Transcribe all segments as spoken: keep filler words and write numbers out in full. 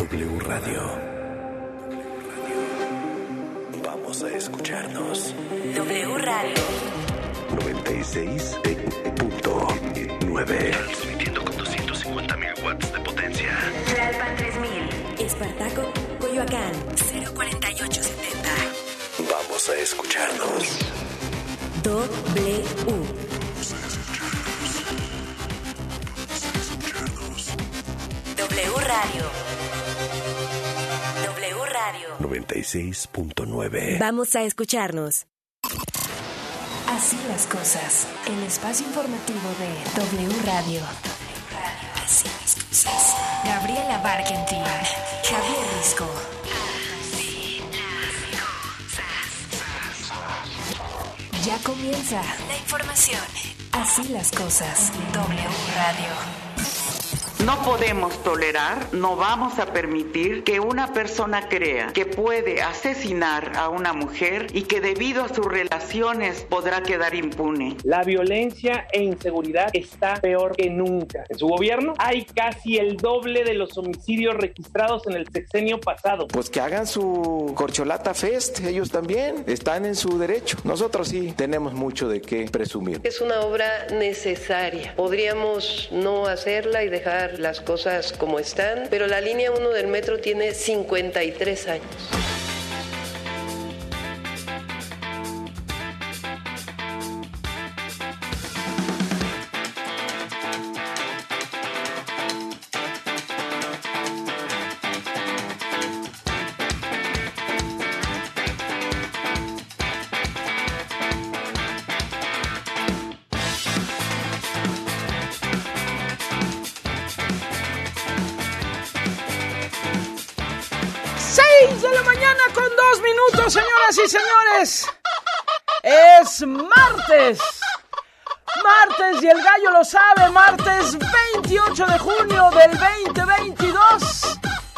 W Radio. Vamos a escucharnos. W Radio noventa y seis punto nueve. Transmitiendo con doscientos cincuenta mil watts de potencia. Tlalpan tres mil. Espartaco, Coyoacán, cero cuarenta y ocho setenta. Vamos a escucharnos. W. W Radio. W Radio. noventa y seis punto nueve. Vamos a escucharnos. Así las cosas. El espacio informativo de W Radio. Así las cosas. Gabriela Barkentin. Javier Risco. Ya comienza la información. Así las cosas. W Radio. No podemos tolerar, no vamos a permitir que una persona crea que puede asesinar a una mujer y que debido a sus relaciones podrá quedar impune. La violencia e inseguridad está peor que nunca. En su gobierno hay casi el doble de los homicidios registrados en el sexenio pasado. Pues que hagan su corcholata fest, ellos también están en su derecho. Nosotros sí tenemos mucho de qué presumir. Es una obra necesaria. Podríamos no hacerla y dejar las cosas como están, pero la línea uno del metro tiene cincuenta y tres años. De la mañana con dos minutos, señoras y señores. Es martes. Martes y el gallo lo sabe. Martes veintiocho de junio del veinte veintidós.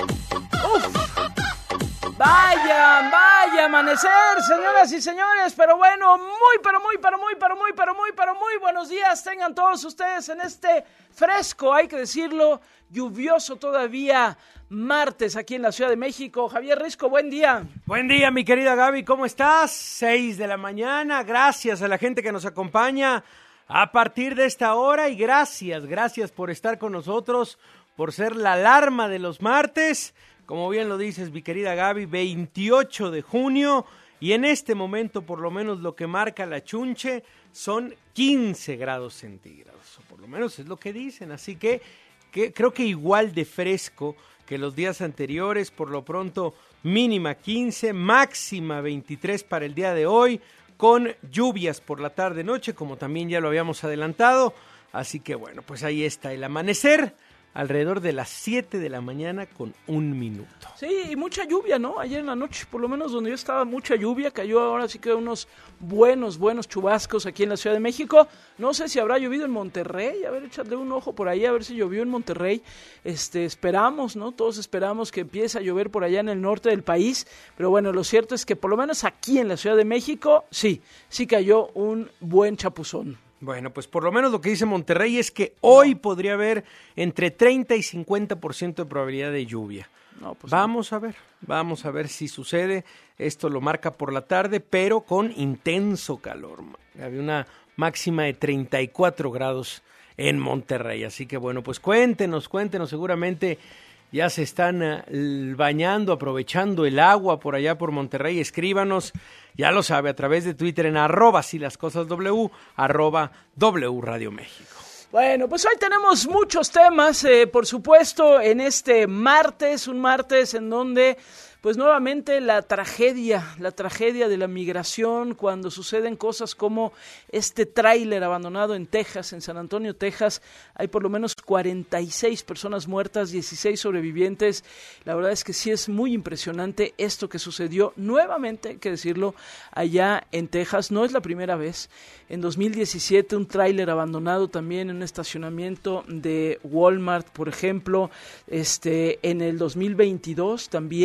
Uf. Vaya, vaya amanecer, señoras y señores. Pero bueno, muy, pero muy, pero muy, pero muy, pero muy, pero muy buenos días tengan todos ustedes en este fresco, hay que decirlo, lluvioso todavía martes aquí en la Ciudad de México. Javier Risco, buen día. Buen día, mi querida Gaby, ¿cómo estás? Seis de la mañana, gracias a la gente que nos acompaña a partir de esta hora y gracias, gracias por estar con nosotros, por ser la alarma de los martes. Como bien lo dices, mi querida Gaby, veintiocho de junio y en este momento por lo menos lo que marca la chunche son quince grados centígrados, o por lo menos es lo que dicen, así que, que creo que igual de fresco que los días anteriores, por lo pronto mínima quince, máxima veintitrés para el día de hoy, con lluvias por la tarde-noche, como también ya lo habíamos adelantado, así que bueno, pues ahí está el amanecer, alrededor de las siete de la mañana con un minuto. Sí, y mucha lluvia, ¿no? Ayer en la noche, por lo menos donde yo estaba, mucha lluvia, cayó ahora sí que unos buenos, buenos chubascos aquí en la Ciudad de México. No sé si habrá llovido en Monterrey, a ver, échale un ojo por ahí, a ver si llovió en Monterrey. Este, esperamos, ¿no? Todos esperamos que empiece a llover por allá en el norte del país, pero bueno, lo cierto es que por lo menos aquí en la Ciudad de México, sí, sí cayó un buen chapuzón. Bueno, pues por lo menos lo que dice Monterrey es que hoy no. podría haber entre treinta y cincuenta por ciento de probabilidad de lluvia. No, pues vamos no. a ver, vamos a ver si sucede. Esto lo marca por la tarde, pero con intenso calor. Había una máxima de treinta y cuatro grados en Monterrey. Así que bueno, pues cuéntenos, cuéntenos, seguramente ya se están uh, bañando, aprovechando el agua por allá por Monterrey. Escríbanos, ya lo sabe, a través de Twitter en arroba si las cosas W, arroba W Radio México. Bueno, pues hoy tenemos muchos temas, eh, por supuesto, en este martes, un martes en donde pues nuevamente la tragedia, la tragedia de la migración, cuando suceden cosas como este tráiler abandonado en Texas, en San Antonio, Texas, hay por lo menos cuarenta y seis personas muertas, dieciséis sobrevivientes. La verdad es que sí es muy impresionante esto que sucedió nuevamente, hay que decirlo, allá en Texas. No es la primera vez. En dos mil diecisiete un tráiler abandonado también en un estacionamiento de Walmart, por ejemplo. Este, en el dos mil veintidós también aquí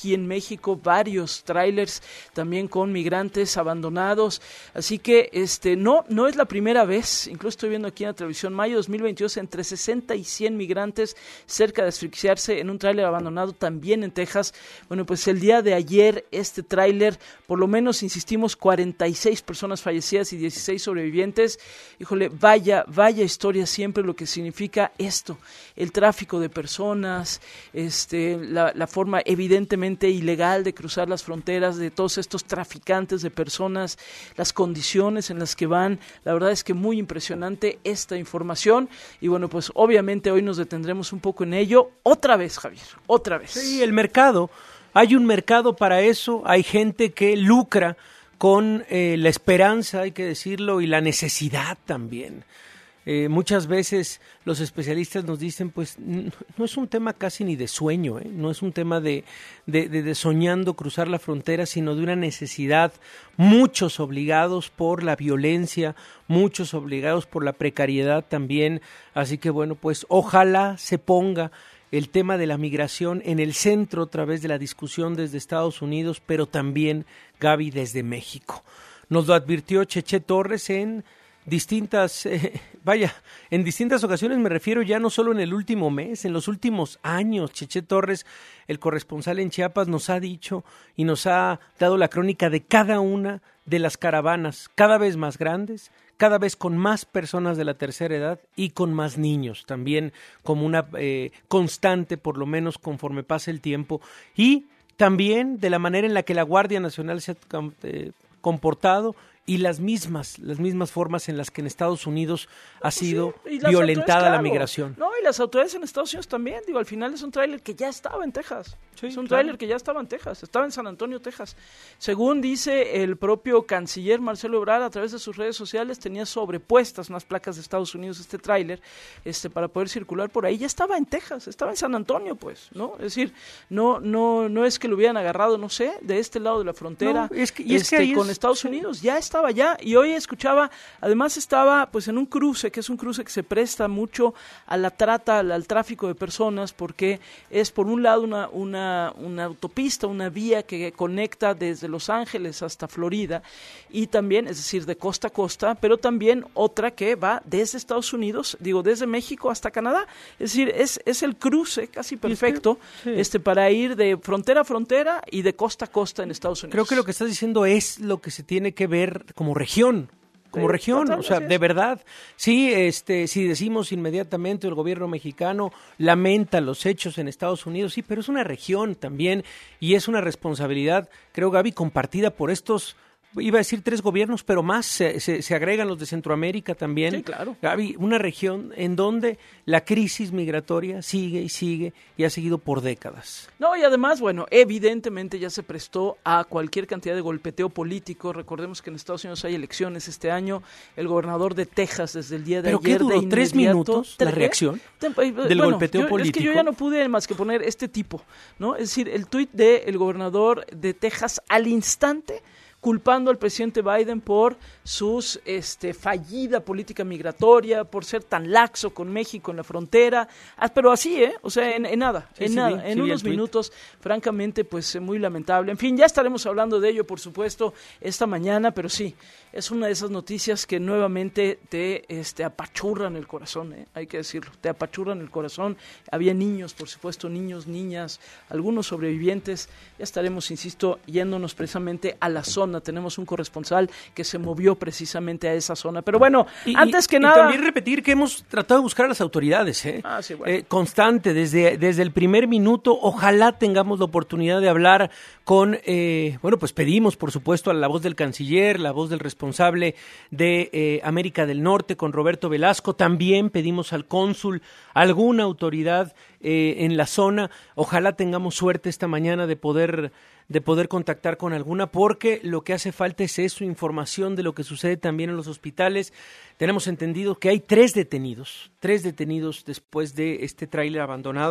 aquí en México, varios trailers también con migrantes abandonados, así que este no no es la primera vez, incluso estoy viendo aquí en la televisión, mayo dos mil veintidós, entre sesenta y cien migrantes cerca de asfixiarse en un tráiler abandonado también en Texas. Bueno, pues el día de ayer este tráiler, por lo menos insistimos, cuarenta y seis personas fallecidas y dieciséis sobrevivientes. Híjole, vaya, vaya historia siempre lo que significa esto, el tráfico de personas, este, la, la forma evidentemente ilegal de cruzar las fronteras de todos estos traficantes de personas, las condiciones en las que van. La verdad es que muy impresionante esta información y bueno, pues obviamente hoy nos detendremos un poco en ello. Otra vez, Javier, otra vez. Sí, el mercado, hay un mercado para eso, hay gente que lucra con eh, la esperanza, hay que decirlo, y la necesidad también. Eh, muchas veces los especialistas nos dicen, pues no, no es un tema casi ni de sueño, ¿eh? No es un tema de, de, de, de soñando cruzar la frontera, sino de una necesidad, muchos obligados por la violencia, muchos obligados por la precariedad también, así que bueno, pues ojalá se ponga el tema de la migración en el centro a través de la discusión desde Estados Unidos, pero también, Gaby, desde México. Nos lo advirtió Cheche Torres en distintas, eh, vaya, en distintas ocasiones, me refiero ya no solo en el último mes, en los últimos años. Cheche Torres, el corresponsal en Chiapas, nos ha dicho y nos ha dado la crónica de cada una de las caravanas, cada vez más grandes, cada vez con más personas de la tercera edad y con más niños, también como una eh, constante, por lo menos conforme pasa el tiempo, y también de la manera en la que la Guardia Nacional se ha eh, comportado y las mismas, las mismas formas en las que en Estados Unidos ha sido sí, violentada claro, la migración. No, y las autoridades en Estados Unidos también, digo, al final es un tráiler que ya estaba en Texas. Sí, es un claro. tráiler que ya estaba en Texas, estaba en San Antonio, Texas. Según dice el propio canciller Marcelo Ebrard, a través de sus redes sociales tenía sobrepuestas unas placas de Estados Unidos este tráiler, este para poder circular por ahí. Ya estaba en Texas, estaba en San Antonio, pues, ¿no? Es decir, no no no es que lo hubieran agarrado, no sé, de este lado de la frontera, no, es que, y es este, que ahí con es, Estados sí. Unidos, ya estaba ya, y hoy escuchaba, además estaba pues en un cruce, que es un cruce que se presta mucho a la trata, al, al tráfico de personas, porque es por un lado una, una, una autopista, una vía que conecta desde Los Ángeles hasta Florida, y también, es decir, de costa a costa, pero también otra que va desde Estados Unidos, digo, desde México hasta Canadá, es decir, es, es el cruce casi perfecto, es que, sí. este para ir de frontera a frontera y de costa a costa en Estados Unidos. Creo que lo que estás diciendo es lo que se tiene que ver como región, como sí, región, total, o sea, de verdad. Sí, este, si decimos inmediatamente el gobierno mexicano lamenta los hechos en Estados Unidos, sí, pero es una región también y es una responsabilidad, creo, Gaby, compartida por estos, iba a decir tres gobiernos, pero más se, se, se agregan los de Centroamérica también. Sí, claro. Gaby, una región en donde la crisis migratoria sigue y sigue y ha seguido por décadas. No, y además, bueno, evidentemente ya se prestó a cualquier cantidad de golpeteo político. Recordemos que en Estados Unidos hay elecciones este año. El gobernador de Texas desde el día de ¿Pero ayer qué duró? de ¿Tres minutos la reacción ¿Te, del bueno, golpeteo yo, político? Es que yo ya no pude más que poner este tipo, ¿no? Es decir, el tuit del gobernador de Texas al instante culpando al presidente Biden por sus este fallida política migratoria, por ser tan laxo con México en la frontera, ah, pero así, ¿eh? O sea, en, en nada, sí, en sí, nada, sí, en sí, unos minutos, francamente, pues muy lamentable. En fin, ya estaremos hablando de ello, por supuesto, esta mañana, pero sí, es una de esas noticias que nuevamente te este, apachurran el corazón, ¿eh? Hay que decirlo, te apachurran el corazón. Había niños, por supuesto, niños, niñas, algunos sobrevivientes. Ya estaremos, insisto, yéndonos precisamente a la zona. Tenemos un corresponsal que se movió precisamente a esa zona. Pero bueno, y, antes que y, nada... Y también repetir que hemos tratado de buscar a las autoridades, ¿eh? Ah, sí, bueno. eh, constante, desde, desde el primer minuto. Ojalá tengamos la oportunidad de hablar con, eh, bueno, pues pedimos, por supuesto, a la voz del canciller, la voz del responsable de eh, América del Norte, con Roberto Velasco. También pedimos al cónsul, alguna autoridad eh, en la zona. Ojalá tengamos suerte esta mañana de poder... de poder contactar con alguna, porque lo que hace falta es eso, información de lo que sucede también en los hospitales. Tenemos entendido que hay tres detenidos, tres detenidos después de este tráiler abandonado.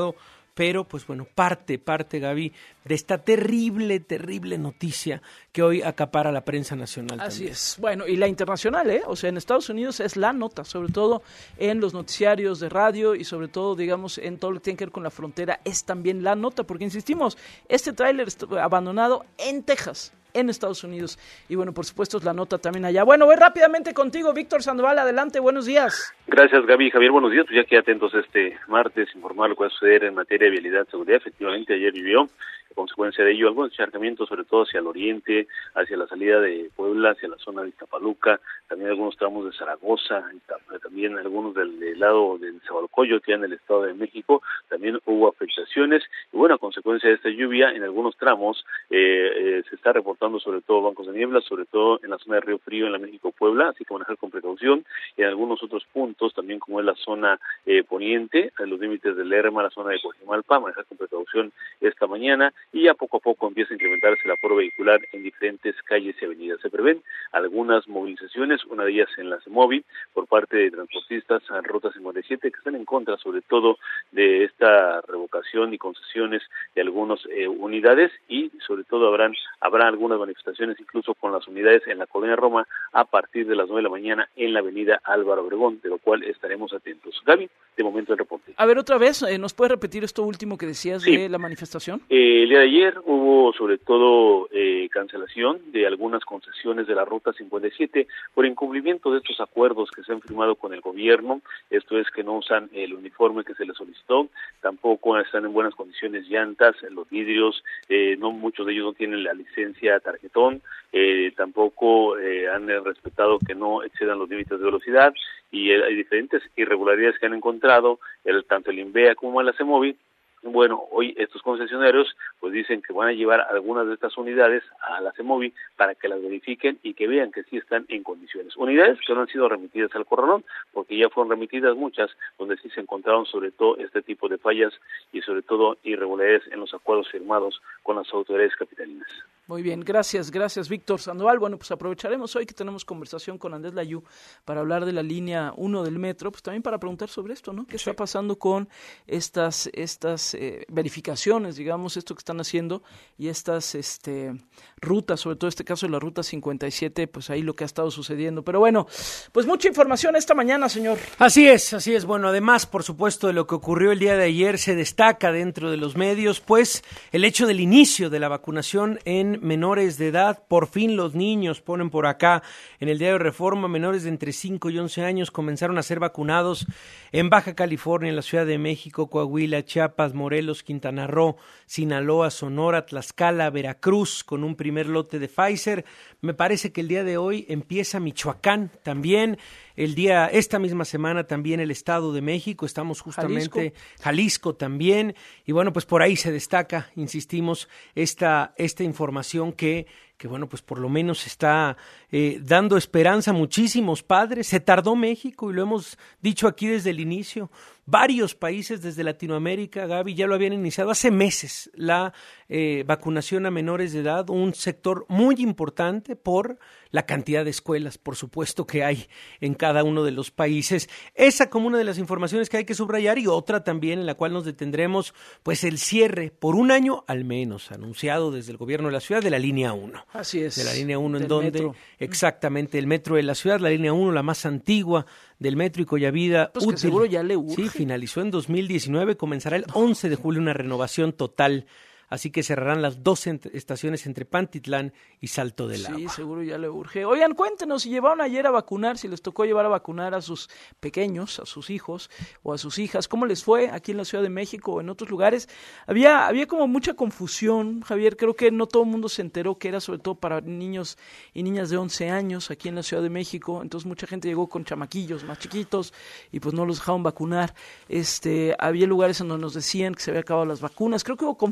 pero pues bueno, parte, parte Gaby, de esta terrible, terrible noticia que hoy acapara la prensa nacional. Así también. es. Bueno, y la internacional, ¿eh? O sea, en Estados Unidos es la nota, sobre todo en los noticiarios de radio y sobre todo, digamos, en todo lo que tiene que ver con la frontera, es también la nota, porque insistimos, este tráiler está abandonado en Texas, en Estados Unidos. Y bueno, por supuesto es la nota también allá. Bueno, voy rápidamente contigo, Víctor Sandoval, adelante, buenos días. Gracias, Gaby. Javier, buenos días. Pues ya que atentos este martes, informar lo que va a suceder en materia de vialidad y seguridad. Efectivamente, ayer vivió, a consecuencia de ello, algunos encharcamientos, sobre todo hacia el oriente, hacia la salida de Puebla, hacia la zona de Iztapaluca, también algunos tramos de Zaragoza, también algunos del, del lado del Zabalcoyotl, en el Estado de México, también hubo afectaciones. Y bueno, a consecuencia de esta lluvia, en algunos tramos eh, eh, se está reportando sobre todo bancos de niebla, sobre todo en la zona de Río Frío, en la México-Puebla, así que manejar con precaución. Y en algunos otros puntos, también como es la zona eh, poniente, en los límites de Lerma, la zona de Coajimalpa, manejar con precaución esta mañana. Y ya poco a poco empieza a incrementarse el aforo vehicular en diferentes calles y avenidas. Se prevén algunas movilizaciones, una de ellas en la CEMOVI, por parte de transportistas a Ruta cincuenta y siete, que están en contra sobre todo de esta revocación y concesiones de algunas eh, unidades, y sobre todo habrán habrá algunas manifestaciones incluso con las unidades en la Colonia Roma a partir de las nueve de la mañana en la avenida Álvaro Obregón, de lo cual estaremos atentos. Gaby, de momento el reporte. A ver, otra vez, eh, ¿nos puedes repetir esto último que decías sí. de la manifestación? Eh, el día de ayer hubo sobre todo eh, cancelación de algunas concesiones de la Ruta cincuenta y siete por incumplimiento de estos acuerdos que se han firmado con el gobierno. Esto es que no usan el uniforme que se les solicitó, tampoco están en buenas condiciones llantas, los vidrios, eh, no muchos de ellos no tienen la licencia tarjetón, eh, tampoco eh, han respetado que no excedan los límites de velocidad, y eh, hay diferentes irregularidades que han encontrado el, tanto el INVEA como la CEMOVI. Bueno, hoy estos concesionarios pues dicen que van a llevar algunas de estas unidades a la CEMOVI para que las verifiquen y que vean que sí están en condiciones. Unidades que no han sido remitidas al corralón, porque ya fueron remitidas muchas, donde sí se encontraron sobre todo este tipo de fallas y sobre todo irregularidades en los acuerdos firmados con las autoridades capitalinas. Muy bien, gracias, gracias Víctor Sandoval. Bueno, pues aprovecharemos hoy que tenemos conversación con Andrés Layú para hablar de la línea uno del metro, pues también para preguntar sobre esto, ¿no? ¿Qué sí. está pasando con estas estas eh, verificaciones, digamos, esto que están haciendo y estas este rutas, sobre todo este caso de la Ruta cincuenta y siete, pues ahí lo que ha estado sucediendo. Pero bueno, pues mucha información esta mañana, señor. Así es, así es. Bueno, además, por supuesto, de lo que ocurrió el día de ayer, se destaca dentro de los medios, pues, el hecho del inicio de la vacunación en menores de edad. Por fin los niños, ponen por acá en el diario Reforma, menores de entre cinco y once años comenzaron a ser vacunados en Baja California, en la Ciudad de México, Coahuila, Chiapas, Morelos, Quintana Roo, Sinaloa, Sonora, Tlaxcala, Veracruz, con un primer lote de Pfizer. Me parece que el día de hoy empieza Michoacán también. El día, esta misma semana también el Estado de México, estamos justamente, Jalisco, Jalisco también, y bueno, pues por ahí se destaca, insistimos, esta, esta información que, que bueno, pues por lo menos está eh, dando esperanza a muchísimos padres. Se tardó México y lo hemos dicho aquí desde el inicio. Varios países desde Latinoamérica, Gaby, ya lo habían iniciado hace meses la eh, vacunación a menores de edad, un sector muy importante por la cantidad de escuelas, por supuesto, que hay en cada uno de los países. Esa como una de las informaciones que hay que subrayar, y otra también en la cual nos detendremos, pues el cierre por un año al menos, anunciado desde el gobierno de la ciudad, de la línea uno. Así es. De la línea uno, en donde metro. Exactamente, el metro de la ciudad, la línea uno, la más antigua del metro y cuya vida pues útil. Que seguro ya le urge. Sí, finalizó en dos mil diecinueve, comenzará el once de julio una renovación total. Así que cerrarán las dos ent- estaciones entre Pantitlán y Salto del Agua. Sí, seguro ya le urge. Oigan, cuéntenos si llevaron ayer a vacunar, si les tocó llevar a vacunar a sus pequeños, a sus hijos o a sus hijas. ¿Cómo les fue aquí en la Ciudad de México o en otros lugares? Había había como mucha confusión, Javier. Creo que no todo el mundo se enteró que era sobre todo para niños y niñas de once años aquí en la Ciudad de México. Entonces mucha gente llegó con chamaquillos más chiquitos y pues no los dejaron vacunar. Este, había lugares en donde nos decían que se habían acabado las vacunas. Creo que hubo confusión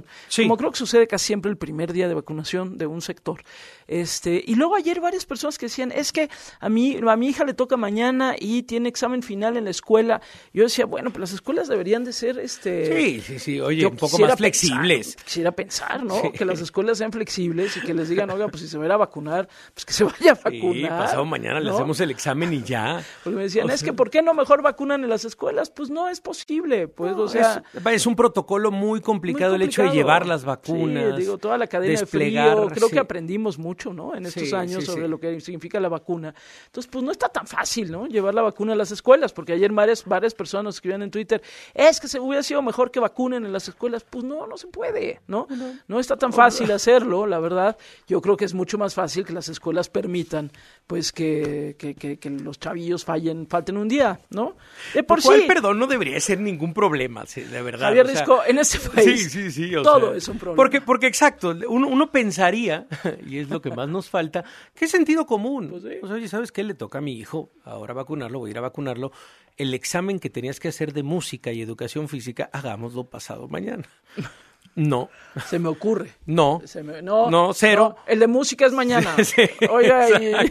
vacunación. Sí. Como creo que sucede casi siempre el primer día de vacunación de un sector. Este, y luego ayer varias personas que decían, es que a mí, a mi hija le toca mañana y tiene examen final en la escuela. Yo decía, bueno, pues las escuelas deberían de ser, este... Sí, sí, sí, oye, un poco más flexibles. Pensar, quisiera pensar, ¿no? Sí. Que las escuelas sean flexibles y que les digan, oiga, pues si se va a ir a vacunar, pues que se vaya a vacunar. Sí, pasado mañana ¿no? le hacemos el examen y ya. Porque me decían, o es sea... que ¿por qué no mejor vacunan en las escuelas? Pues no es posible, pues, no, o sea... Es, es un protocolo muy complicado, muy complicado el hecho de llevar las vacunas. Sí, digo, toda la cadena de frío, creo sí. que aprendimos mucho, ¿no? En estos sí, años sí, sobre sí. lo que significa la vacuna. Entonces, pues no está tan fácil, ¿no? Llevar la vacuna a las escuelas, porque ayer varias, varias personas nos escribían en Twitter, es que se hubiera sido mejor que vacunen en las escuelas. Pues no, no se puede, ¿no? No, no está tan fácil hacerlo, la verdad. Yo creo que es mucho más fácil que las escuelas permitan, pues, que, que, que, que los chavillos fallen, falten un día, ¿no? De por sí. Cual, perdón, no debería ser ningún problema, sí, de verdad. Javier Risco, o sea, en este país, sí, sí, sí, o todo sea, es un problema. Porque, porque exacto, uno, uno pensaría, y es lo que más nos falta, que es sentido común. Pues sí. O sea, oye, ¿sabes qué? Le toca a mi hijo ahora vacunarlo, voy a ir a vacunarlo. El examen que tenías que hacer de música y educación física, hagámoslo pasado mañana. No. Se me ocurre. No. Se me, no, no, cero. No, el de música es mañana. Sí, Oiga, y...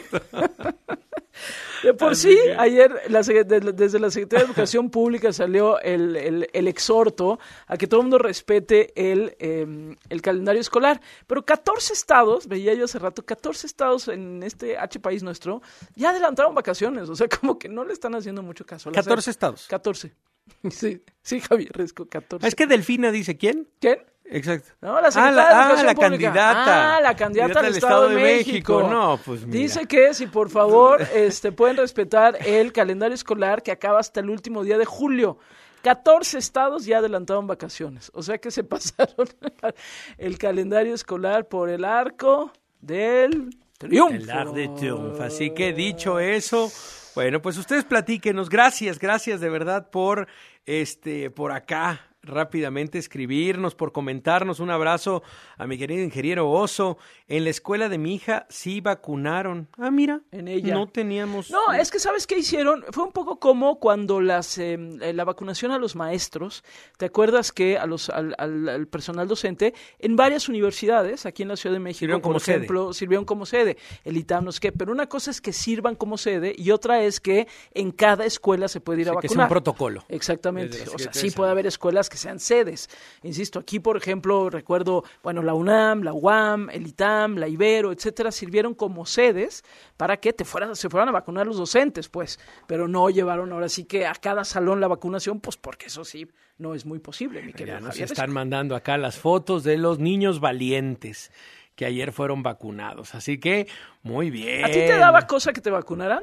De por sí, ayer la, desde la Secretaría de Educación Pública salió el, el, el exhorto a que todo el mundo respete el, eh, el calendario escolar. Pero catorce estados, veía yo hace rato, catorce estados en este H país nuestro, ya adelantaron vacaciones. O sea, como que no le están haciendo mucho caso. ¿catorce estados? catorce. Sí, sí, Javier Risco, catorce. Es que Delfina dice, ¿quién? ¿Quién? Exacto. No, la secretaria ah, la, de Educación ah, la Pública. candidata. Ah, la candidata del Estado, Estado de, de México. México. No, pues mira. Dice que si por favor este, pueden respetar el calendario escolar que acaba hasta el último día de julio. catorce estados ya adelantaron vacaciones. O sea que se pasaron el calendario escolar por el arco del triunfo. El arco del triunfo. Así que dicho eso, bueno, pues ustedes platíquenos. Gracias, gracias de verdad por este, por acá. Rápidamente escribirnos, por comentarnos. Un abrazo a mi querido ingeniero Oso. En la escuela de mi hija sí vacunaron. Ah, mira, en ella no teníamos... No, es que ¿sabes qué hicieron? Fue un poco como cuando las eh, la vacunación a los maestros. ¿Te acuerdas que a los al, al, al personal docente en varias universidades aquí en la Ciudad de México, sirvieron por como ejemplo, sede. sirvieron como sede? El I T A M, no sé qué. Pero una cosa es que sirvan como sede y otra es que en cada escuela se puede ir o sea, a vacunar. Que es un protocolo. Exactamente. O sea, sí puede haber escuelas que sean sedes. Insisto, aquí, por ejemplo, recuerdo, bueno, la UNAM, la U A M, el I T A M, la Ibero, etcétera, sirvieron como sedes para que te fueran, se fueran a vacunar los docentes, pues, pero no llevaron ahora sí que a cada salón la vacunación, pues porque eso sí no es muy posible, mi querido Javier. Nos Javier. están mandando acá las fotos de los niños valientes que ayer fueron vacunados, así que muy bien. ¿A ti te daba cosa que te vacunaran?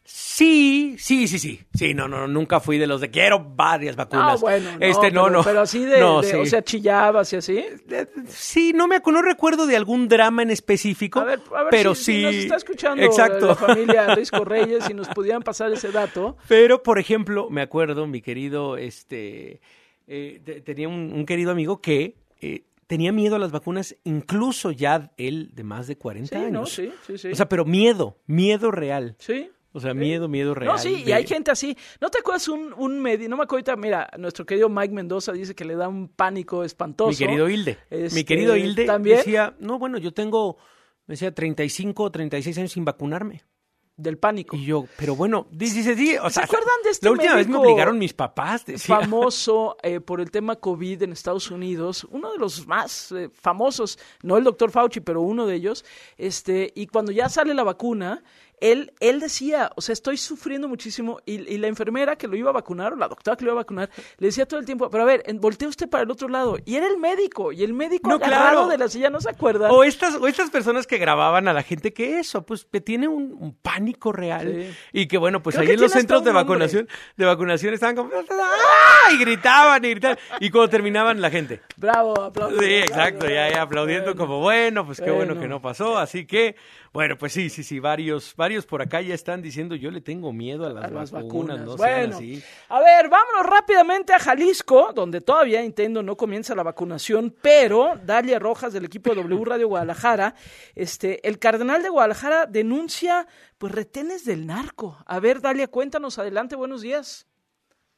Sí, sí, sí, sí. Sí, no, no, nunca fui de los de quiero varias vacunas. Ah, bueno, no, este, no, pero, no. pero así de, no, de sí. o sea, chillabas y así. Sí, no me no recuerdo de algún drama en específico, a ver, a ver pero si, sí. Si nos está escuchando exacto. la familia Risco Reyes, si nos pudieran pasar ese dato. Pero, por ejemplo, me acuerdo, mi querido, este, eh, de, tenía un, un querido amigo que eh, tenía miedo a las vacunas, incluso ya él de más de cuarenta sí, años. No, sí, sí, sí. O sea, pero miedo, miedo real. Sí. O sea, miedo, miedo real. No, sí, de... y hay gente así. ¿No te acuerdas un, un medio? No me acuerdo ahorita, mira, nuestro querido Mike Mendoza dice que le da un pánico espantoso. Mi querido Hilde. Este, Mi querido Hilde ¿también? decía, no, bueno, yo tengo, me decía, treinta y cinco o treinta y seis años sin vacunarme. Del pánico. Y yo, pero bueno, dice, sí, o sea, ¿se acuerdan de este la última vez me médico obligaron mis papás? Decía. Famoso eh, por el tema COVID en Estados Unidos, uno de los más eh, famosos, no el doctor Fauci, pero uno de ellos, este, y cuando ya sale la vacuna, Él, él decía, o sea, estoy sufriendo muchísimo, y, y la enfermera que lo iba a vacunar, o la doctora que lo iba a vacunar, le decía todo el tiempo, pero a ver, voltee usted para el otro lado, y era el médico, y el médico no, agarrado claro. de la silla, ¿no se acuerdan? O estas, o estas personas que grababan a la gente que eso, pues que tiene un, un pánico real, sí. Y que bueno, pues Creo ahí que en los tiene centros hasta de un vacunación, de vacunación estaban como, ¡ah! Y gritaban y gritaban, y cuando terminaban la gente. Bravo, aplausos. Sí, exacto, ya, ya aplaudiendo bueno, como, bueno, pues qué bueno. bueno que no pasó, así que, bueno, pues sí, sí, sí, varios, varios por acá ya están diciendo, yo le tengo miedo a las, a las vacunas, vacunas. No bueno, así. A ver, vámonos rápidamente a Jalisco, donde todavía entiendo no comienza la vacunación, pero Dalia Rojas del equipo de W Radio Guadalajara, este, el cardenal de Guadalajara denuncia, pues, retenes del narco. A ver, Dalia, cuéntanos, adelante, buenos días.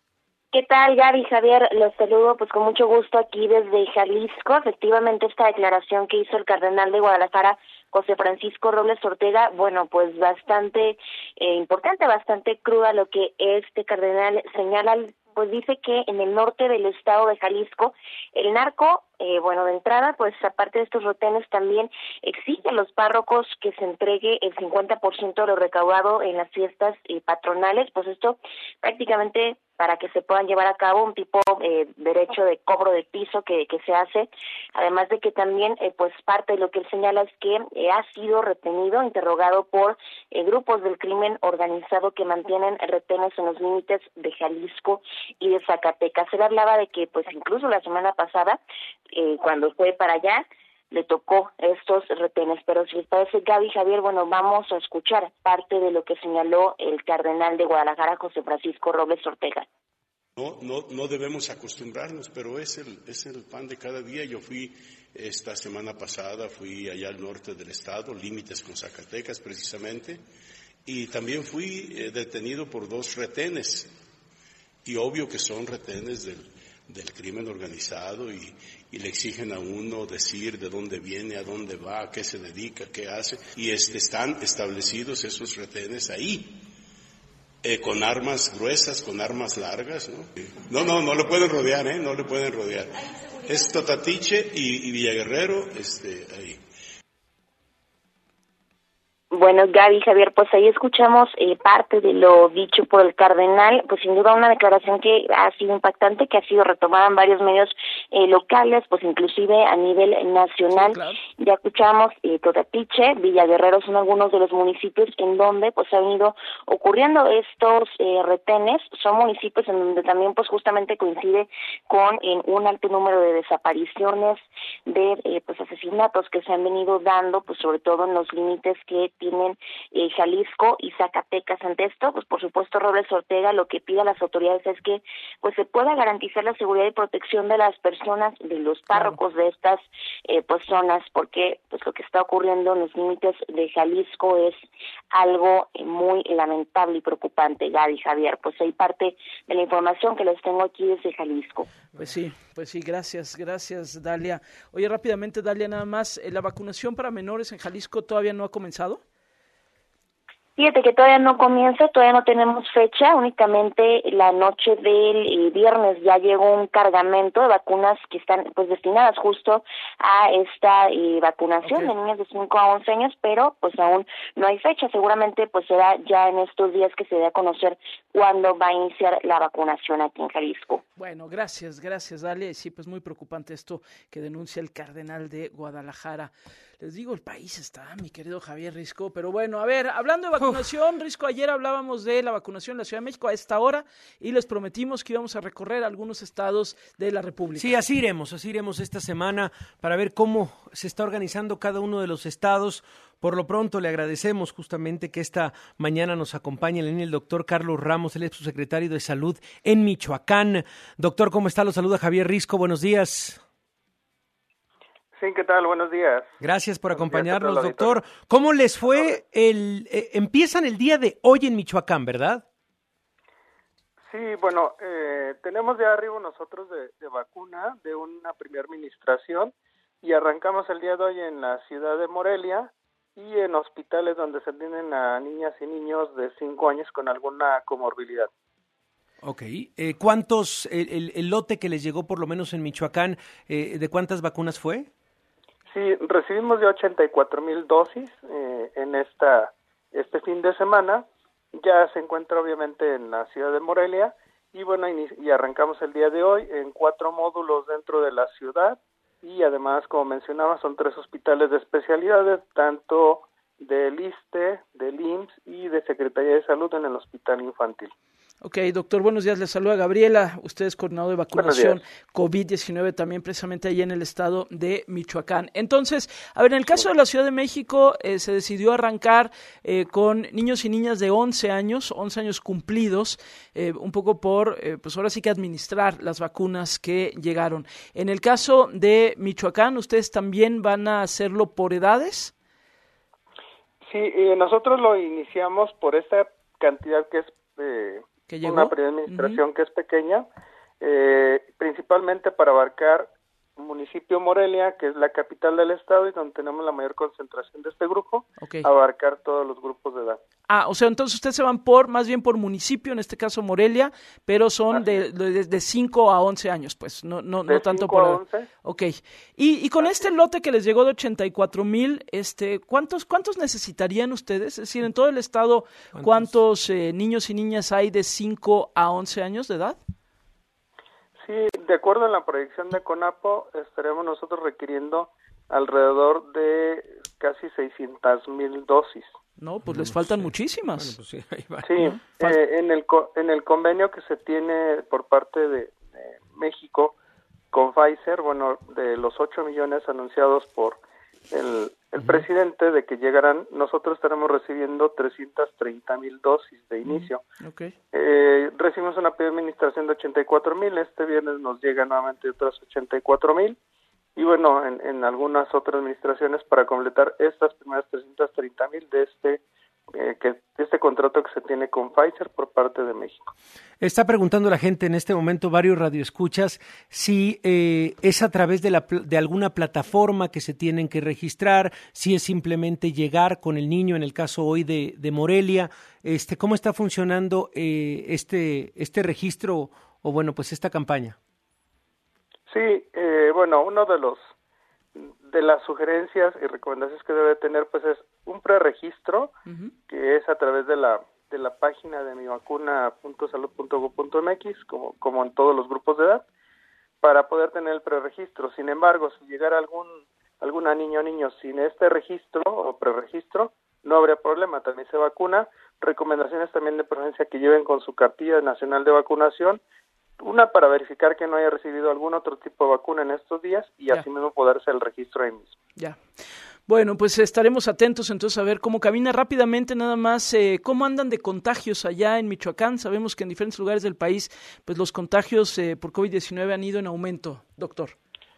¿Qué tal, Gaby, Javier? Los saludo pues con mucho gusto aquí desde Jalisco. Efectivamente, esta declaración que hizo el cardenal de Guadalajara, José Francisco Robles Ortega, bueno, pues bastante eh, importante, bastante cruda lo que este cardenal señala, pues dice que en el norte del estado de Jalisco, el narco, eh, bueno, de entrada, pues aparte de estos retenes, también exige a los párrocos que se entregue el cincuenta por ciento de lo recaudado en las fiestas eh, patronales, pues esto prácticamente para que se puedan llevar a cabo un tipo de eh, derecho de cobro de piso que, que se hace, además de que también, eh, pues parte de lo que él señala es que eh, ha sido retenido, interrogado por eh, grupos del crimen organizado que mantienen retenes en los límites de Jalisco y de Zacatecas. Él hablaba de que, pues incluso la semana pasada, eh, cuando fue para allá, le tocó estos retenes, pero si les parece, Gaby, Javier, bueno, vamos a escuchar parte de lo que señaló el cardenal de Guadalajara, José Francisco Robles Ortega. No, no, no debemos acostumbrarnos, pero es el, es el pan de cada día. Yo fui esta semana pasada, fui allá al norte del estado, límites con Zacatecas precisamente, y también fui eh, detenido por dos retenes, y obvio que son retenes del, del crimen organizado, y, y le exigen a uno decir de dónde viene, a dónde va, a qué se dedica, qué hace, y este, están establecidos esos retenes ahí. Eh, con armas gruesas, con armas largas, ¿no? No, no, no le pueden rodear, ¿eh? No le pueden rodear. Es Totatiche y, y Villaguerrero, este, ahí. Bueno, Gaby, Javier, pues ahí escuchamos eh, parte de lo dicho por el cardenal, pues sin duda una declaración que ha sido impactante, que ha sido retomada en varios medios eh, locales, pues inclusive a nivel nacional. Sí, claro. Ya escuchamos eh, Totatiche, Villaguerrero son algunos de los municipios en donde pues han ido ocurriendo estos eh, retenes. Son municipios en donde también pues justamente coincide con en un alto número de desapariciones, de eh, pues asesinatos que se han venido dando, pues sobre todo en los límites que tienen eh, Jalisco y Zacatecas. Ante esto, pues por supuesto Robles Ortega lo que pide a las autoridades es que pues se pueda garantizar la seguridad y protección de las personas, de los párrocos claro. de estas eh, pues zonas, porque pues lo que está ocurriendo en los límites de Jalisco es algo eh, muy lamentable y preocupante, Gaby, Javier. Pues hay parte de la información que les tengo aquí desde Jalisco. Pues sí, pues sí, gracias, gracias Dalia. Oye, rápidamente Dalia, nada más, ¿la vacunación para menores en Jalisco todavía no ha comenzado? Fíjate que todavía no comienza, todavía no tenemos fecha, únicamente la noche del eh, viernes ya llegó un cargamento de vacunas que están pues destinadas justo a esta eh, vacunación okay. de niños de cinco a once años, pero pues aún no hay fecha, seguramente pues será ya en estos días que se dé a conocer cuándo va a iniciar la vacunación aquí en Jalisco. Bueno, gracias, gracias Dalia, sí, pues muy preocupante esto que denuncia el cardenal de Guadalajara. Les digo, el país está, mi querido Javier Risco, pero bueno, a ver, hablando de vacunación, Uf. Risco, ayer hablábamos de la vacunación en la Ciudad de México a esta hora y les prometimos que íbamos a recorrer algunos estados de la República. Sí, así iremos, así iremos esta semana para ver cómo se está organizando cada uno de los estados. Por lo pronto le agradecemos justamente que esta mañana nos acompañe en la línea el doctor Carlos Ramos, el subsecretario de Salud en Michoacán. Doctor, ¿cómo está? Lo saluda Javier Risco, buenos días. Sí, ¿qué tal? Buenos días. Gracias por acompañarnos, doctor. ¿Cómo les fue? el eh, Empiezan el día de hoy en Michoacán, ¿verdad? Sí, bueno, eh, tenemos ya arriba nosotros de, de vacuna de una primera administración y arrancamos el día de hoy en la ciudad de Morelia y en hospitales donde se atienden a niñas y niños de cinco años con alguna comorbilidad. Ok. Eh, ¿Cuántos, el, el, el lote que les llegó por lo menos en Michoacán, eh, de cuántas vacunas fue? Sí, recibimos ya ochenta y cuatro mil dosis eh, en esta este fin de semana. Ya se encuentra obviamente en la ciudad de Morelia y bueno, y, y arrancamos el día de hoy en cuatro módulos dentro de la ciudad y además, como mencionaba, son tres hospitales de especialidades, tanto del ISSSTE, del I M S S y de Secretaría de Salud en el Hospital Infantil. Ok, doctor, buenos días, les saluda Gabriela, usted es coordinador de vacunación COVID diecinueve también precisamente allí en el estado de Michoacán. Entonces, a ver, en el caso de la Ciudad de México eh, se decidió arrancar eh, con niños y niñas de once años, once años cumplidos, eh, un poco por, eh, pues ahora sí que administrar las vacunas que llegaron. En el caso de Michoacán, ¿ustedes también van a hacerlo por edades? Sí, eh, nosotros lo iniciamos por esta cantidad que es eh, ¿Que llegó? Una periodo de administración uh-huh. que es pequeña, eh, principalmente para abarcar municipio Morelia, que es la capital del estado y donde tenemos la mayor concentración de este grupo, okay. abarcar todos los grupos de edad. Ah, o sea, entonces ustedes se van por, más bien por municipio, en este caso Morelia, pero son de, de, de cinco a once años, pues, no no, no tanto por... a once. Ok, y, y con Así este lote que les llegó de ochenta y cuatro mil, este, ¿cuántos, ¿cuántos necesitarían ustedes? Es decir, en todo el estado, ¿cuántos, ¿cuántos eh, niños y niñas hay de cinco a once años de edad? Sí, de acuerdo a la proyección de CONAPO, estaremos nosotros requiriendo alrededor de casi seiscientas mil dosis. No, pues les faltan sí. muchísimas. Bueno, pues sí, ahí va. Sí, ¿no? eh, en el en el convenio que se tiene por parte de, de México con Pfizer, bueno, de los ocho millones anunciados por el, el uh-huh. presidente de que llegarán, nosotros estaremos recibiendo trescientas treinta mil dosis de inicio. Uh-huh. Okay. Eh, recibimos una administración de ochenta y cuatro mil, este viernes nos llegan nuevamente otras ochenta y cuatro mil, y bueno, en, en algunas otras administraciones para completar estas primeras trescientas treinta mil de este eh, que este contrato que se tiene con Pfizer por parte de México. Está preguntando la gente en este momento, varios radioescuchas, si eh, es a través de, la, de alguna plataforma que se tienen que registrar, si es simplemente llegar con el niño, en el caso hoy de, de Morelia, este, ¿cómo está funcionando eh, este, este registro o bueno, pues esta campaña? Sí, eh, bueno, uno de los de las sugerencias y recomendaciones que debe tener pues es un preregistro uh-huh. que es a través de la de la página de mi vacuna punto salud punto gob punto mx como como en todos los grupos de edad para poder tener el preregistro. Sin embargo, si llegara algún alguna niño o niño sin este registro o preregistro, no habría problema, también se vacuna. Recomendaciones también de preferencia que lleven con su cartilla nacional de vacunación, una para verificar que no haya recibido algún otro tipo de vacuna en estos días y ya. Así mismo poder hacer el registro ahí mismo. Ya. Bueno, pues estaremos atentos entonces a ver cómo camina rápidamente nada más, eh, cómo andan de contagios allá en Michoacán. Sabemos que en diferentes lugares del país pues los contagios eh, por COVID diecinueve han ido en aumento, doctor.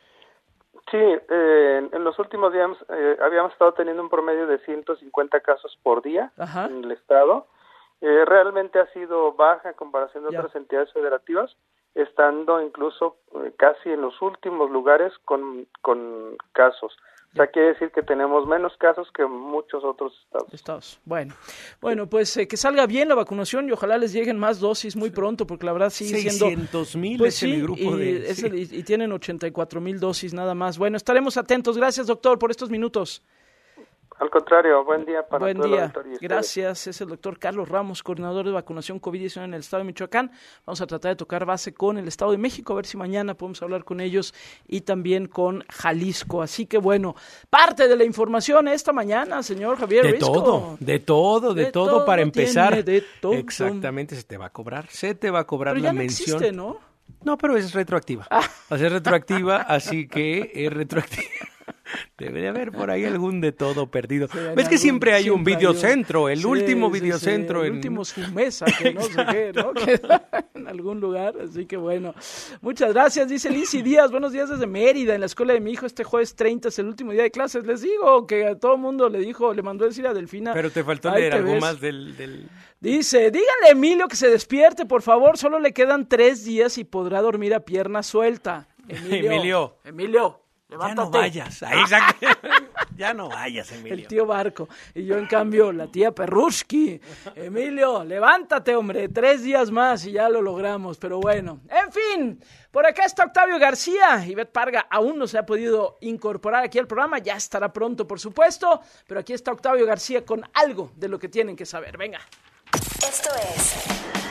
Sí, eh, en los últimos días eh, habíamos estado teniendo un promedio de ciento cincuenta casos por día Ajá. en el estado. Eh, realmente ha sido baja en comparación de ya. otras entidades federativas, estando incluso eh, casi en los últimos lugares con, con casos. O sea, quiere decir que tenemos menos casos que muchos otros estados. Estados. Bueno, bueno, pues eh, que salga bien la vacunación y ojalá les lleguen más dosis muy pronto, porque la verdad sigue siendo... seiscientos mil pues, es sí, el grupo y, de... es sí. el, y, y tienen ochenta y cuatro mil dosis nada más. Bueno, estaremos atentos. Gracias, doctor, por estos minutos. Al contrario, buen día para Buen todo día. el auditorio. Gracias. Es el doctor Carlos Ramos, coordinador de vacunación COVID diecinueve en el estado de Michoacán. Vamos a tratar de tocar base con el estado de México, a ver si mañana podemos hablar con ellos y también con Jalisco. Así que bueno, parte de la información esta mañana, señor Javier De Risco. todo, de todo, de, de todo, todo para empezar. De todo. Exactamente, se te va a cobrar, se te va a cobrar pero la ya no mención. Existe, ¿no? No, pero es retroactiva. Ah. Va a ser retroactiva, así que es retroactiva. Debe de haber por ahí algún de todo perdido. Sí, ¿ves que algún, siempre hay un videocentro? El sí, último sí, videocentro. Sí, el en... último Sumesa, que no sé qué, ¿no? Que en algún lugar. Así que bueno. Muchas gracias, dice Lindsay Díaz. Buenos días desde Mérida. En la escuela de mi hijo este jueves treinta es el último día de clases. Les digo que a todo el mundo le dijo, le mandó decir a Delfina. Pero te faltó leer algo ves. más del, del... Dice, díganle a Emilio que se despierte, por favor. Solo le quedan tres días y podrá dormir a pierna suelta. Emilio. Emilio. Emilio. Levántate. Ya no vayas, ahí, exacto. Ya no vayas, Emilio. El tío Barco. Y yo, en cambio, la tía Perrushki. Emilio, levántate, hombre, tres días más y ya lo logramos. Pero bueno, en fin, por acá está Octavio García. Ivette Parga aún no se ha podido incorporar aquí al programa. Ya estará pronto, por supuesto. Pero aquí está Octavio García con algo de lo que tienen que saber. Venga. Esto es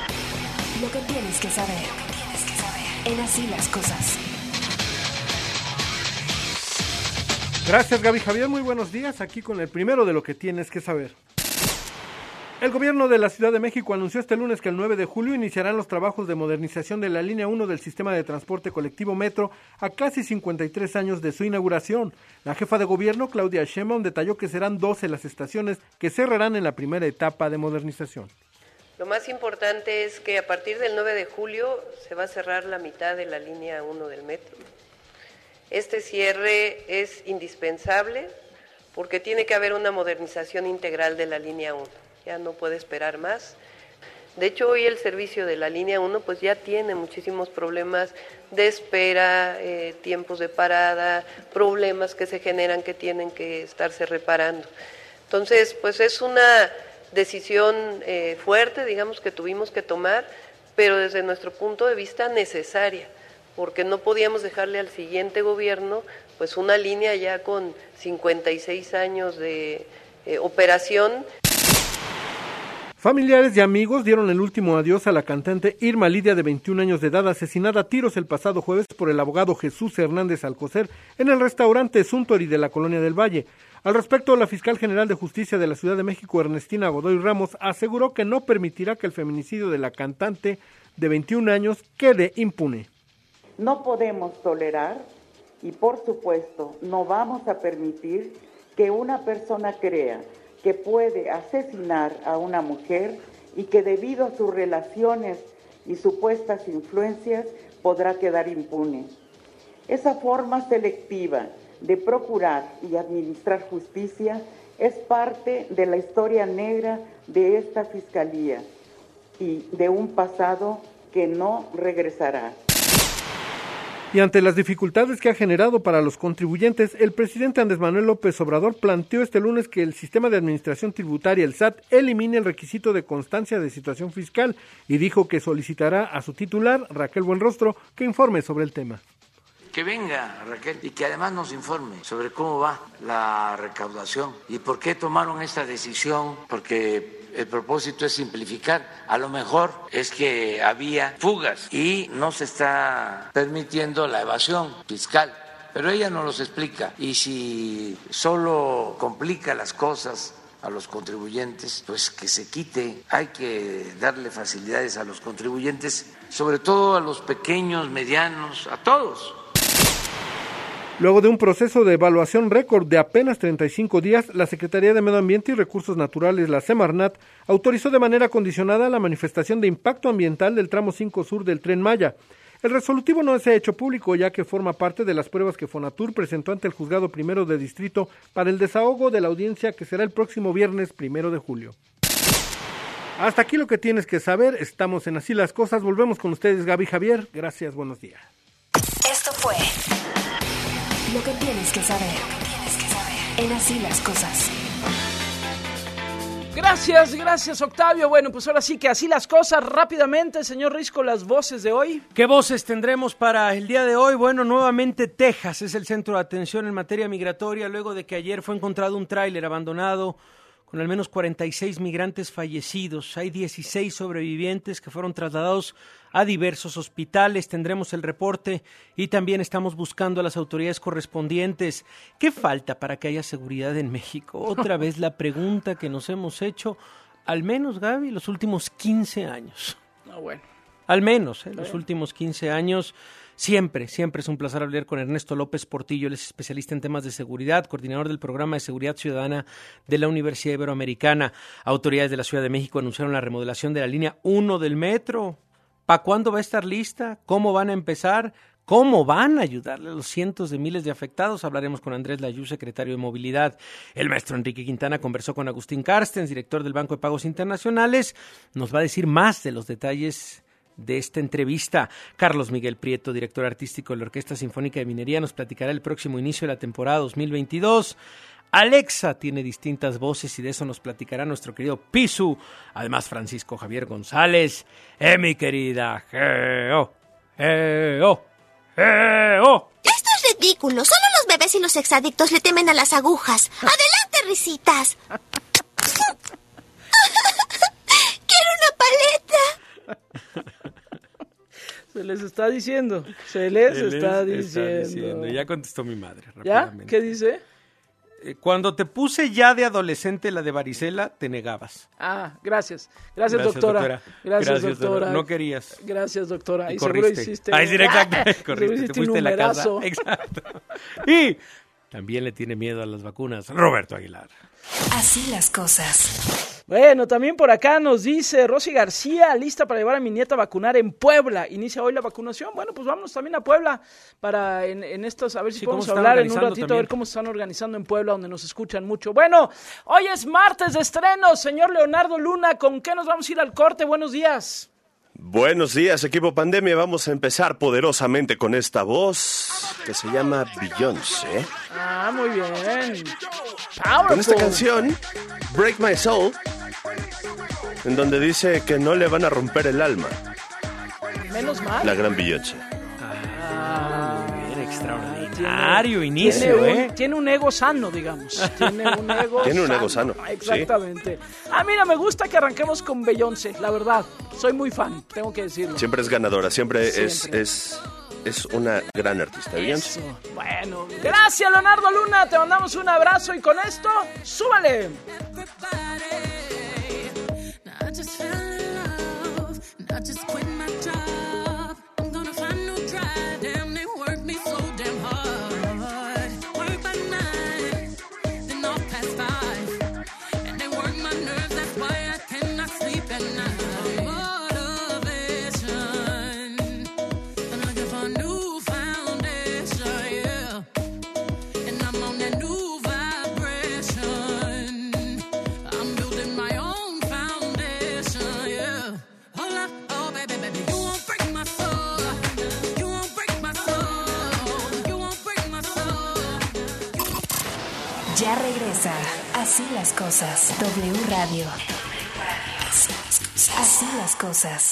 lo que tienes que saber. Lo que tienes que saber. En Así las Cosas. Gracias, Gaby Javier. Muy buenos días. Aquí con el primero de lo que tienes que saber. El gobierno de la Ciudad de México anunció este lunes que el nueve de julio iniciarán los trabajos de modernización de la línea uno del sistema de transporte colectivo Metro a casi cincuenta y tres años de su inauguración. La jefa de gobierno, Claudia Sheinbaum, detalló que serán doce las estaciones que cerrarán en la primera etapa de modernización. Lo más importante es que a partir del nueve de julio se va a cerrar la mitad de la línea uno del Metro. Este cierre es indispensable porque tiene que haber una modernización integral de la línea uno. Ya no puede esperar más. De hecho, hoy el servicio de la línea uno pues ya tiene muchísimos problemas de espera, eh, tiempos de parada, problemas que se generan que tienen que estarse reparando. Entonces, pues es una decisión eh, fuerte, digamos, que tuvimos que tomar, pero desde nuestro punto de vista necesaria, porque no podíamos dejarle al siguiente gobierno pues una línea ya con cincuenta y seis años de eh, operación. Familiares y amigos dieron el último adiós a la cantante Irma Lidia, de veintiún años de edad, asesinada a tiros el pasado jueves por el abogado Jesús Hernández Alcocer en el restaurante Suntory de la Colonia del Valle. Al respecto, la fiscal general de justicia de la Ciudad de México, Ernestina Godoy Ramos, aseguró que no permitirá que el feminicidio de la cantante de veintiún años quede impune. No podemos tolerar y, por supuesto, no vamos a permitir que una persona crea que puede asesinar a una mujer y que debido a sus relaciones y supuestas influencias podrá quedar impune. Esa forma selectiva de procurar y administrar justicia es parte de la historia negra de esta fiscalía y de un pasado que no regresará. Y ante las dificultades que ha generado para los contribuyentes, el presidente Andrés Manuel López Obrador planteó este lunes que el sistema de administración tributaria, el S A T, elimine el requisito de constancia de situación fiscal y dijo que solicitará a su titular, Raquel Buenrostro, que informe sobre el tema. Que venga Raquel y que además nos informe sobre cómo va la recaudación y por qué tomaron esta decisión, porque el propósito es simplificar. A lo mejor es que había fugas y no se está permitiendo la evasión fiscal, pero ella nos los explica. Y si solo complica las cosas a los contribuyentes, pues que se quite. Hay que darle facilidades a los contribuyentes, sobre todo a los pequeños, medianos, a todos. Luego de un proceso de evaluación récord de apenas treinta y cinco días, la Secretaría de Medio Ambiente y Recursos Naturales, la Semarnat, autorizó de manera condicionada la manifestación de impacto ambiental del tramo cinco Sur del Tren Maya. El resolutivo no se ha hecho público, ya que forma parte de las pruebas que Fonatur presentó ante el Juzgado Primero de Distrito para el desahogo de la audiencia que será el próximo viernes primero de julio. Hasta aquí lo que tienes que saber. Estamos en Así las Cosas. Volvemos con ustedes, Gaby Javier. Gracias, buenos días. Esto fue Lo que tienes que saber. En Así las Cosas. Gracias, gracias Octavio. Bueno, pues ahora sí que así las cosas. Rápidamente, señor Risco, las voces de hoy. ¿Qué voces tendremos para el día de hoy? Bueno, nuevamente Texas es el centro de atención en materia migratoria, luego de que ayer fue encontrado un tráiler abandonado con al menos cuarenta y seis migrantes fallecidos. Hay dieciséis sobrevivientes que fueron trasladados a diversos hospitales. Tendremos el reporte y también estamos buscando a las autoridades correspondientes. ¿Qué falta para que haya seguridad en México? Otra vez la pregunta que nos hemos hecho, al menos, Gaby, los últimos quince años. Ah, bueno. Al menos, ¿eh? Los últimos quince años. Siempre, siempre es un placer hablar con Ernesto López Portillo. Él es especialista en temas de seguridad, coordinador del Programa de Seguridad Ciudadana de la Universidad Iberoamericana. Autoridades de la Ciudad de México anunciaron la remodelación de la línea uno del metro. ¿Para cuándo va a estar lista? ¿Cómo van a empezar? ¿Cómo van a ayudarle a los cientos de miles de afectados? Hablaremos con Andrés Layú, secretario de Movilidad. El maestro Enrique Quintana conversó con Agustín Carstens, director del Banco de Pagos Internacionales. Nos va a decir más de los detalles de esta entrevista. Carlos Miguel Prieto, director artístico de la Orquesta Sinfónica de Minería, nos platicará el próximo inicio de la temporada dos mil veintidós. Alexa tiene distintas voces y de eso nos platicará nuestro querido Pisu. Además, Francisco Javier González. ¡Eh, mi querida! ¡Geo! ¡Geo! ¡Geo! Esto es ridículo. Solo los bebés y los exadictos le temen a las agujas. ¡Adelante, risitas! ¡Quiero una paleta! Se les está diciendo, se les, se les está, diciendo. está diciendo. Ya contestó mi madre. ¿Ya? ¿Qué dice? Cuando te puse ya de adolescente la de varicela, te negabas. Ah, gracias. Gracias, Gracias doctora. doctora. Gracias, Gracias, doctora. No querías. Gracias, doctora. Y, y corriste. Seguro hiciste... Ay, sí, exacto. Corriste, hiciste te fuiste de la casa. numerazo. Exacto. Y también le tiene miedo a las vacunas Roberto Aguilar. Así las cosas. Bueno, también por acá nos dice Rosy García, lista para llevar a mi nieta a vacunar en Puebla. Inicia hoy la vacunación. Bueno, pues vámonos también a Puebla para en, en estos, a ver si sí, podemos hablar en un ratito, también. A ver cómo se están organizando en Puebla, donde nos escuchan mucho. Bueno, hoy es martes de estrenos, señor Leonardo Luna, ¿con qué nos vamos a ir al corte? Buenos días. Buenos días, equipo Pandemia. Vamos a empezar poderosamente con esta voz que se llama Beyoncé. Ah, muy bien. Powerful. Con esta canción, Break My Soul, en donde dice que no le van a romper el alma. Menos mal. La gran Beyoncé. Ah, muy bien, extraordinario inicio, tiene un, ¿eh? Tiene un ego sano, digamos. Tiene un ego Tiene un sano. ego sano. Exactamente. Sí. Ah, mira, me gusta que arranquemos con Beyoncé, la verdad. Soy muy fan, tengo que decirlo. Siempre es ganadora, siempre, siempre. es... es... Es una gran artista, Beyoncé. Bueno, gracias Leonardo Luna, te mandamos un abrazo y con esto, ¡súbale! Ya regresa. Así las cosas. W Radio. Así las cosas.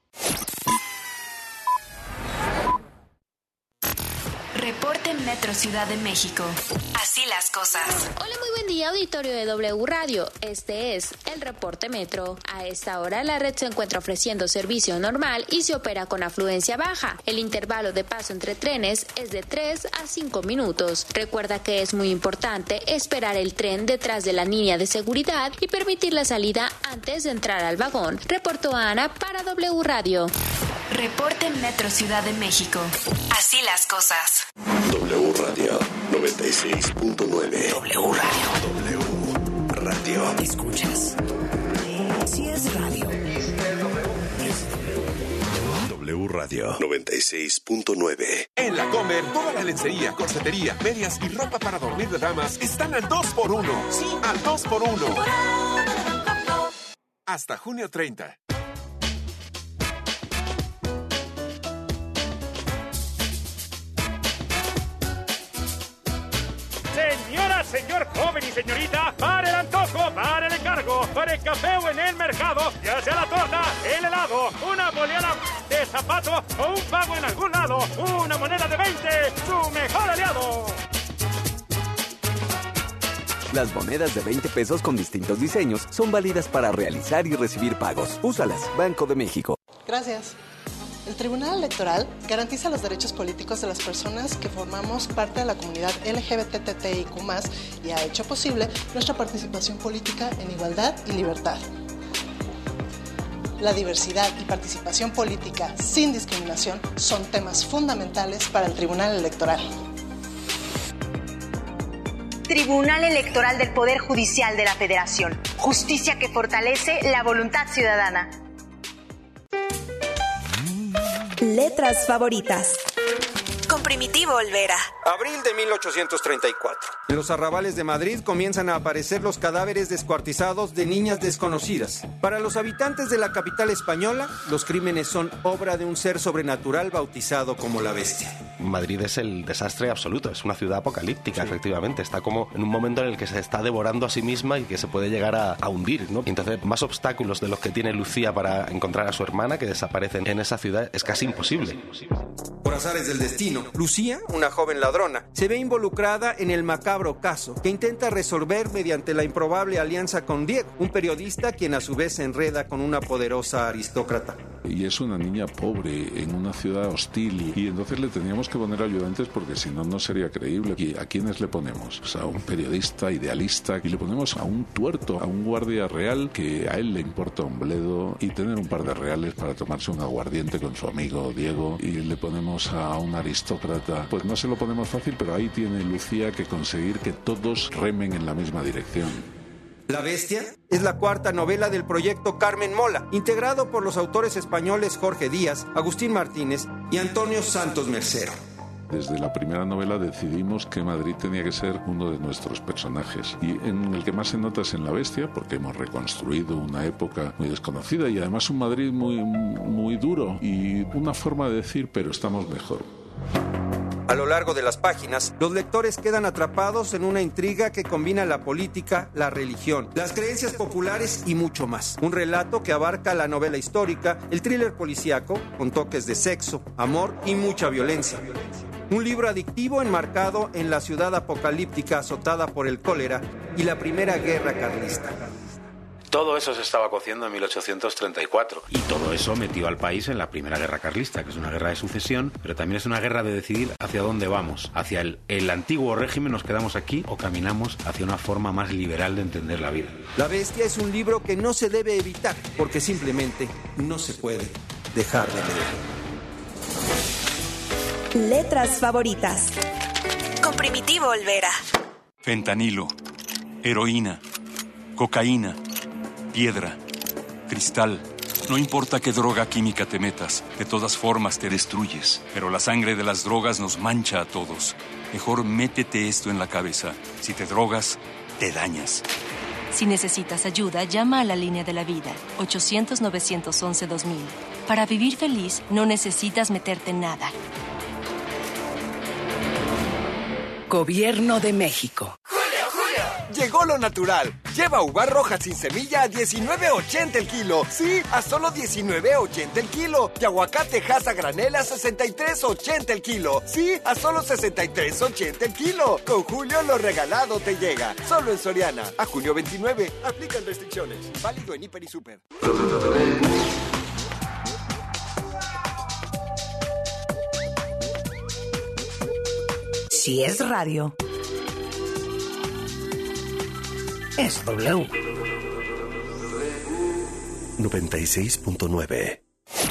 Reporte Metro Ciudad de México. Así las cosas. Hola, muy buen día, auditorio de W Radio. Este es el Reporte Metro. A esta hora la red se encuentra ofreciendo servicio normal y se opera con afluencia baja. El intervalo de paso entre trenes es de tres a cinco minutos. Recuerda que es muy importante esperar el tren detrás de la línea de seguridad y permitir la salida antes de entrar al vagón. Reportó Ana para W Radio. Reporte Metro Ciudad de México. Así las cosas. W Radio noventa y seis punto nueve. W Radio. W Radio. ¿Escuchas? Sí es radio. W Radio noventa y seis punto nueve. En La Comer, toda la lencería, corsetería, medias y ropa para dormir de damas están al dos por uno. Sí, al dos por uno. Hasta junio treinta. Señora, señor, joven y señorita, para el antojo, para el encargo, para el café o en el mercado, ya sea la torta, el helado, una boleada de zapato o un pago en algún lado, una moneda de veinte, su mejor aliado. Las monedas de veinte pesos con distintos diseños son válidas para realizar y recibir pagos. Úsalas, Banco de México. Gracias. El Tribunal Electoral garantiza los derechos políticos de las personas que formamos parte de la comunidad L G B T Q I A más, y ha hecho posible nuestra participación política en igualdad y libertad. La diversidad y participación política sin discriminación son temas fundamentales para el Tribunal Electoral. Tribunal Electoral del Poder Judicial de la Federación. Justicia que fortalece la voluntad ciudadana. Letras favoritas. Con Primitivo Olvera. Abril de mil ochocientos treinta y cuatro. En los arrabales de Madrid comienzan a aparecer los cadáveres descuartizados de niñas desconocidas. Para los habitantes de la capital española, los crímenes son obra de un ser sobrenatural bautizado como la Bestia. Madrid es el desastre absoluto, es una ciudad apocalíptica, sí. Efectivamente. Está como en un momento en el que se está devorando a sí misma y que se puede llegar a, a hundir, ¿no? Y entonces, más obstáculos de los que tiene Lucía para encontrar a su hermana, que desaparecen en esa ciudad, es casi imposible. Por azares del destino, Lucía, una joven ladrona, se ve involucrada en el macabro caso que intenta resolver mediante la improbable alianza con Diego, un periodista quien a su vez se enreda con una poderosa aristócrata. Y es una niña pobre en una ciudad hostil, y entonces le teníamos que poner ayudantes porque si no, no sería creíble. ¿Y a quiénes le ponemos? Pues a un periodista idealista, y le ponemos a un tuerto, a un guardia real que a él le importa un bledo y tener un par de reales para tomarse un aguardiente con su amigo Diego, y le ponemos a un aristócrata. Pues no se lo ponemos fácil, pero ahí tiene Lucía que conseguir que todos remen en la misma dirección. La Bestia es la cuarta novela del proyecto Carmen Mola, integrado por los autores españoles Jorge Díaz, Agustín Martínez y Antonio Santos Mercero. Desde la primera novela decidimos que Madrid tenía que ser uno de nuestros personajes, y en el que más se nota es en La Bestia, porque hemos reconstruido una época muy desconocida y además un Madrid muy, muy duro y una forma de decir, pero estamos mejor. A lo largo de las páginas, los lectores quedan atrapados en una intriga que combina la política, la religión, las creencias populares y mucho más. Un relato que abarca la novela histórica, el thriller policíaco, con toques de sexo, amor y mucha violencia. Un libro adictivo enmarcado en la ciudad apocalíptica azotada por el cólera y la Primera Guerra Carlista. Todo eso se estaba cociendo en mil ochocientos treinta y cuatro. Y todo eso metió al país en la Primera Guerra Carlista, que es una guerra de sucesión, pero también es una guerra de decidir hacia dónde vamos. Hacia el, el antiguo régimen, nos quedamos aquí, o caminamos hacia una forma más liberal de entender la vida. La Bestia es un libro que no se debe evitar, porque simplemente no se puede dejar de leer. Letras favoritas. Con Primitivo Olvera. Fentanilo, heroína, cocaína, piedra, cristal. No importa qué droga química te metas, de todas formas te destruyes. Pero la sangre de las drogas nos mancha a todos. Mejor métete esto en la cabeza. Si te drogas, te dañas. Si necesitas ayuda, llama a la línea de la vida, ochocientos, novecientos once, dos mil. Para vivir feliz, no necesitas meterte en nada. Gobierno de México. Llegó lo natural. Lleva uvas rojas sin semilla a diecinueve ochenta el kilo. Sí, a solo diecinueve ochenta el kilo. Y aguacate Hass a granel a sesenta y tres ochenta el kilo. Sí, a solo sesenta y tres ochenta el kilo. Con Julio lo regalado te llega. Solo en Soriana. A junio veintinueve. Aplican restricciones. Válido en Hiper y Super. Si es radio, es W. noventa y seis punto nueve.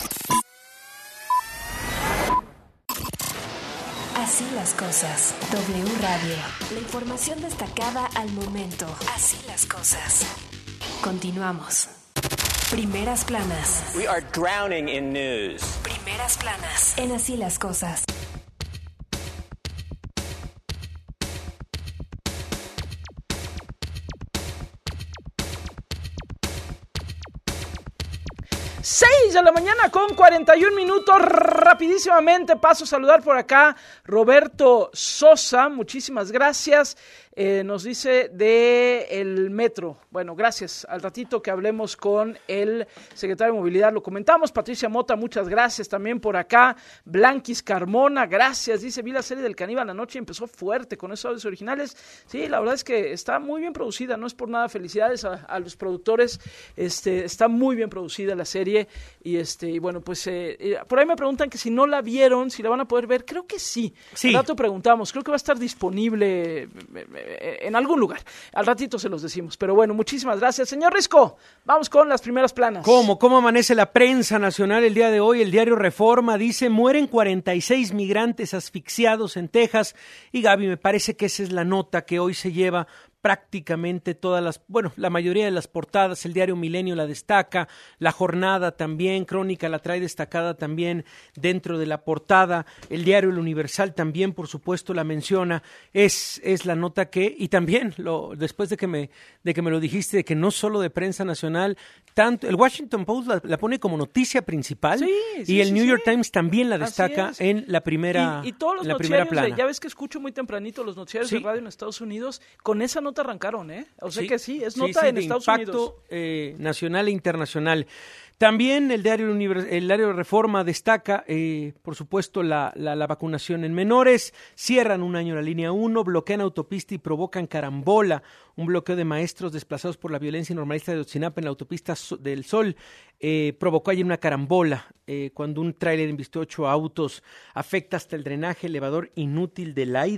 Así las cosas. W Radio. La información destacada al momento. Así las cosas. Continuamos. Primeras planas. We are drowning in news. Primeras planas. En Así las cosas. seis de la mañana con cuarenta y un minutos. Rapidísimamente paso a saludar por acá Roberto Sosa, muchísimas gracias. Eh, nos dice de el metro. Bueno, gracias. Al ratito que hablemos con el secretario de Movilidad lo comentamos. Patricia Mota, muchas gracias también por acá. Blanquis Carmona, gracias. Dice, vi la serie del Caníbal anoche y empezó fuerte con esos audios originales. Sí, la verdad es que está muy bien producida, no es por nada. Felicidades a, a los productores. Este, está muy bien producida la serie y este y bueno, pues eh, por ahí me preguntan que si no la vieron, si la van a poder ver. Creo que sí. sí. Al rato preguntamos. Creo que va a estar disponible en algún lugar. Al ratito se los decimos. Pero bueno, muchísimas gracias. Señor Risco, vamos con las primeras planas. ¿Cómo? ¿Cómo amanece la prensa nacional el día de hoy? El diario Reforma dice, mueren cuarenta y seis migrantes asfixiados en Texas. Y Gaby, me parece que esa es la nota que hoy se lleva prácticamente todas las, bueno, la mayoría de las portadas. El diario Milenio la destaca, La Jornada también, Crónica la trae destacada también dentro de la portada, el diario El Universal también, por supuesto, la menciona. Es, es la nota que, y también lo, después de que me, de que me lo dijiste, de que no solo de prensa nacional, tanto, el Washington Post la, la pone como noticia principal, sí, sí, y el sí, New sí. York Times también la destaca en la primera, y, y todos los en la primera plana. De, ya ves que escucho muy tempranito los noticiarios sí. de radio en Estados Unidos, con esa nota arrancaron, ¿eh? O sea sí, que sí, es nota sí, sí, en Estados impacto, Unidos. Eh, nacional e internacional. También el diario, el diario Reforma destaca, eh, por supuesto, la, la, la vacunación en menores. Cierran un año la línea uno, bloquean autopista y provocan carambola. Un bloqueo de maestros desplazados por la violencia normalista de Ayotzinapa en la autopista del Sol eh, provocó ayer una carambola eh, cuando un tráiler embistió ocho autos. Afecta hasta el drenaje elevador inútil de Laida.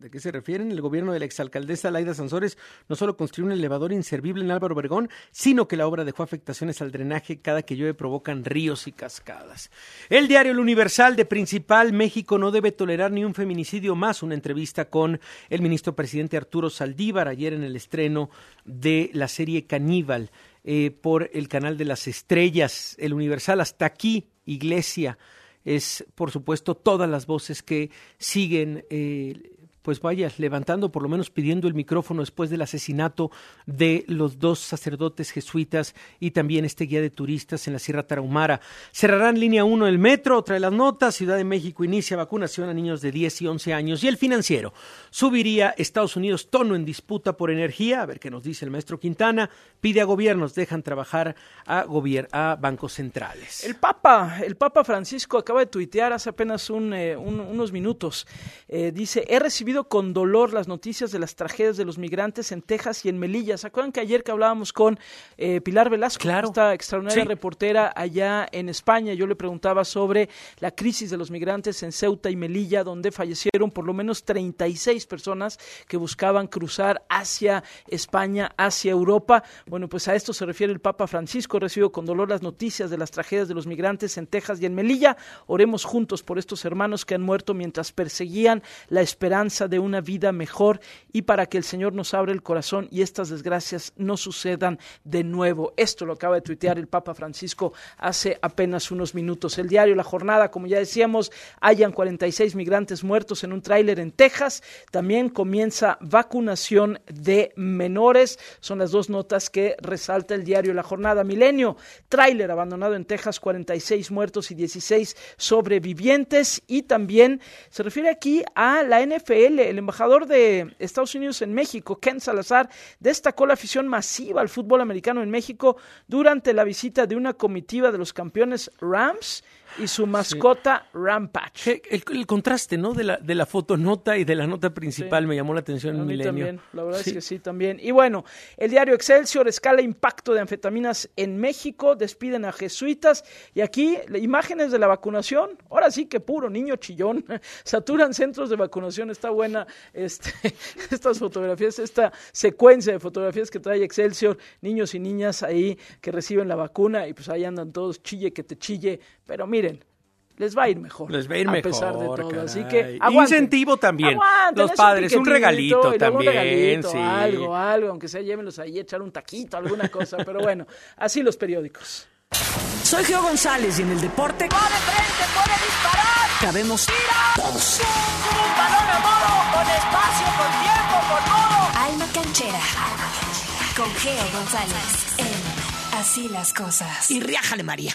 ¿De qué se refieren? El gobierno de la exalcaldesa Laida Sansores no solo construyó un elevador inservible en Álvaro Obregón, sino que la obra dejó afectaciones al drenaje. Cada que llueve provocan ríos y cascadas. El diario El Universal, de principal: México no debe tolerar ni un feminicidio más. Una entrevista con el ministro presidente Arturo Saldívar ayer en el estreno de la serie Caníbal eh, por el canal de las estrellas. El Universal, hasta aquí, Iglesia. Es, por supuesto, todas las voces que siguen eh, pues vaya, levantando, por lo menos pidiendo el micrófono después del asesinato de los dos sacerdotes jesuitas y también este guía de turistas en la Sierra Tarahumara. Cerrarán línea uno del metro, otra de las notas. Ciudad de México inicia vacunación a niños de diez y once años. Y El Financiero: subiría Estados Unidos tono en disputa por energía. A ver qué nos dice el maestro Quintana. Pide a gobiernos, dejan trabajar a, gobier- a bancos centrales. El Papa, el Papa Francisco acaba de tuitear hace apenas un, eh, un, unos minutos. Eh, dice: he recibido con dolor las noticias de las tragedias de los migrantes en Texas y en Melilla. ¿Se acuerdan que ayer que hablábamos con eh, Pilar Velasco, claro, esta extraordinaria sí. reportera allá en España? Yo le preguntaba sobre la crisis de los migrantes en Ceuta y Melilla, donde fallecieron por lo menos treinta y seis personas que buscaban cruzar hacia España, hacia Europa. Bueno, pues a esto se refiere el Papa Francisco. Recibo con dolor las noticias de las tragedias de los migrantes en Texas y en Melilla. Oremos juntos por estos hermanos que han muerto mientras perseguían la esperanza de una vida mejor, y para que el Señor nos abra el corazón y estas desgracias no sucedan de nuevo. Esto lo acaba de tuitear el Papa Francisco hace apenas unos minutos. El diario La Jornada, como ya decíamos, hayan cuarenta y seis migrantes muertos en un tráiler en Texas. También comienza vacunación de menores. Son las dos notas que resalta el diario La Jornada. Milenio: tráiler abandonado en Texas, cuarenta y seis muertos y dieciséis sobrevivientes. Y también se refiere aquí a la N F L. El embajador de Estados Unidos en México, Ken Salazar, destacó la afición masiva al fútbol americano en México durante la visita de una comitiva de los campeones Rams y su mascota sí. Rampage. El, el contraste, ¿no? De la, de la fotonota y de la nota principal sí. me llamó la atención en Milenio. También, la verdad sí. es que sí, también. Y bueno, el diario Excelsior: escala impacto de anfetaminas en México, despiden a jesuitas. Y aquí, imágenes de la vacunación. Ahora sí que puro niño chillón. Saturan centros de vacunación. Está buena este, estas fotografías, esta secuencia de fotografías que trae Excelsior. Niños y niñas ahí que reciben la vacuna y pues ahí andan todos, chille que te chille. Pero miren, les va a ir mejor. Les va a ir a mejor, pesar de todo. Caray. Así que aguanten. Incentivo también. Aguanten, los padres, un, un regalito también. Un regalito, sí. algo, algo, aunque sea llévenlos ahí a echar un taquito, alguna cosa. Pero bueno, así los periódicos. Soy Geo González y en el deporte ¡va de frente, puede disparar! Cabemos ¡tira! todos. Un balón a modo, con espacio, con tiempo, con modo. Alma Canchera. Alma Canchera. Con Geo González en Así las Cosas. Y riájale, María.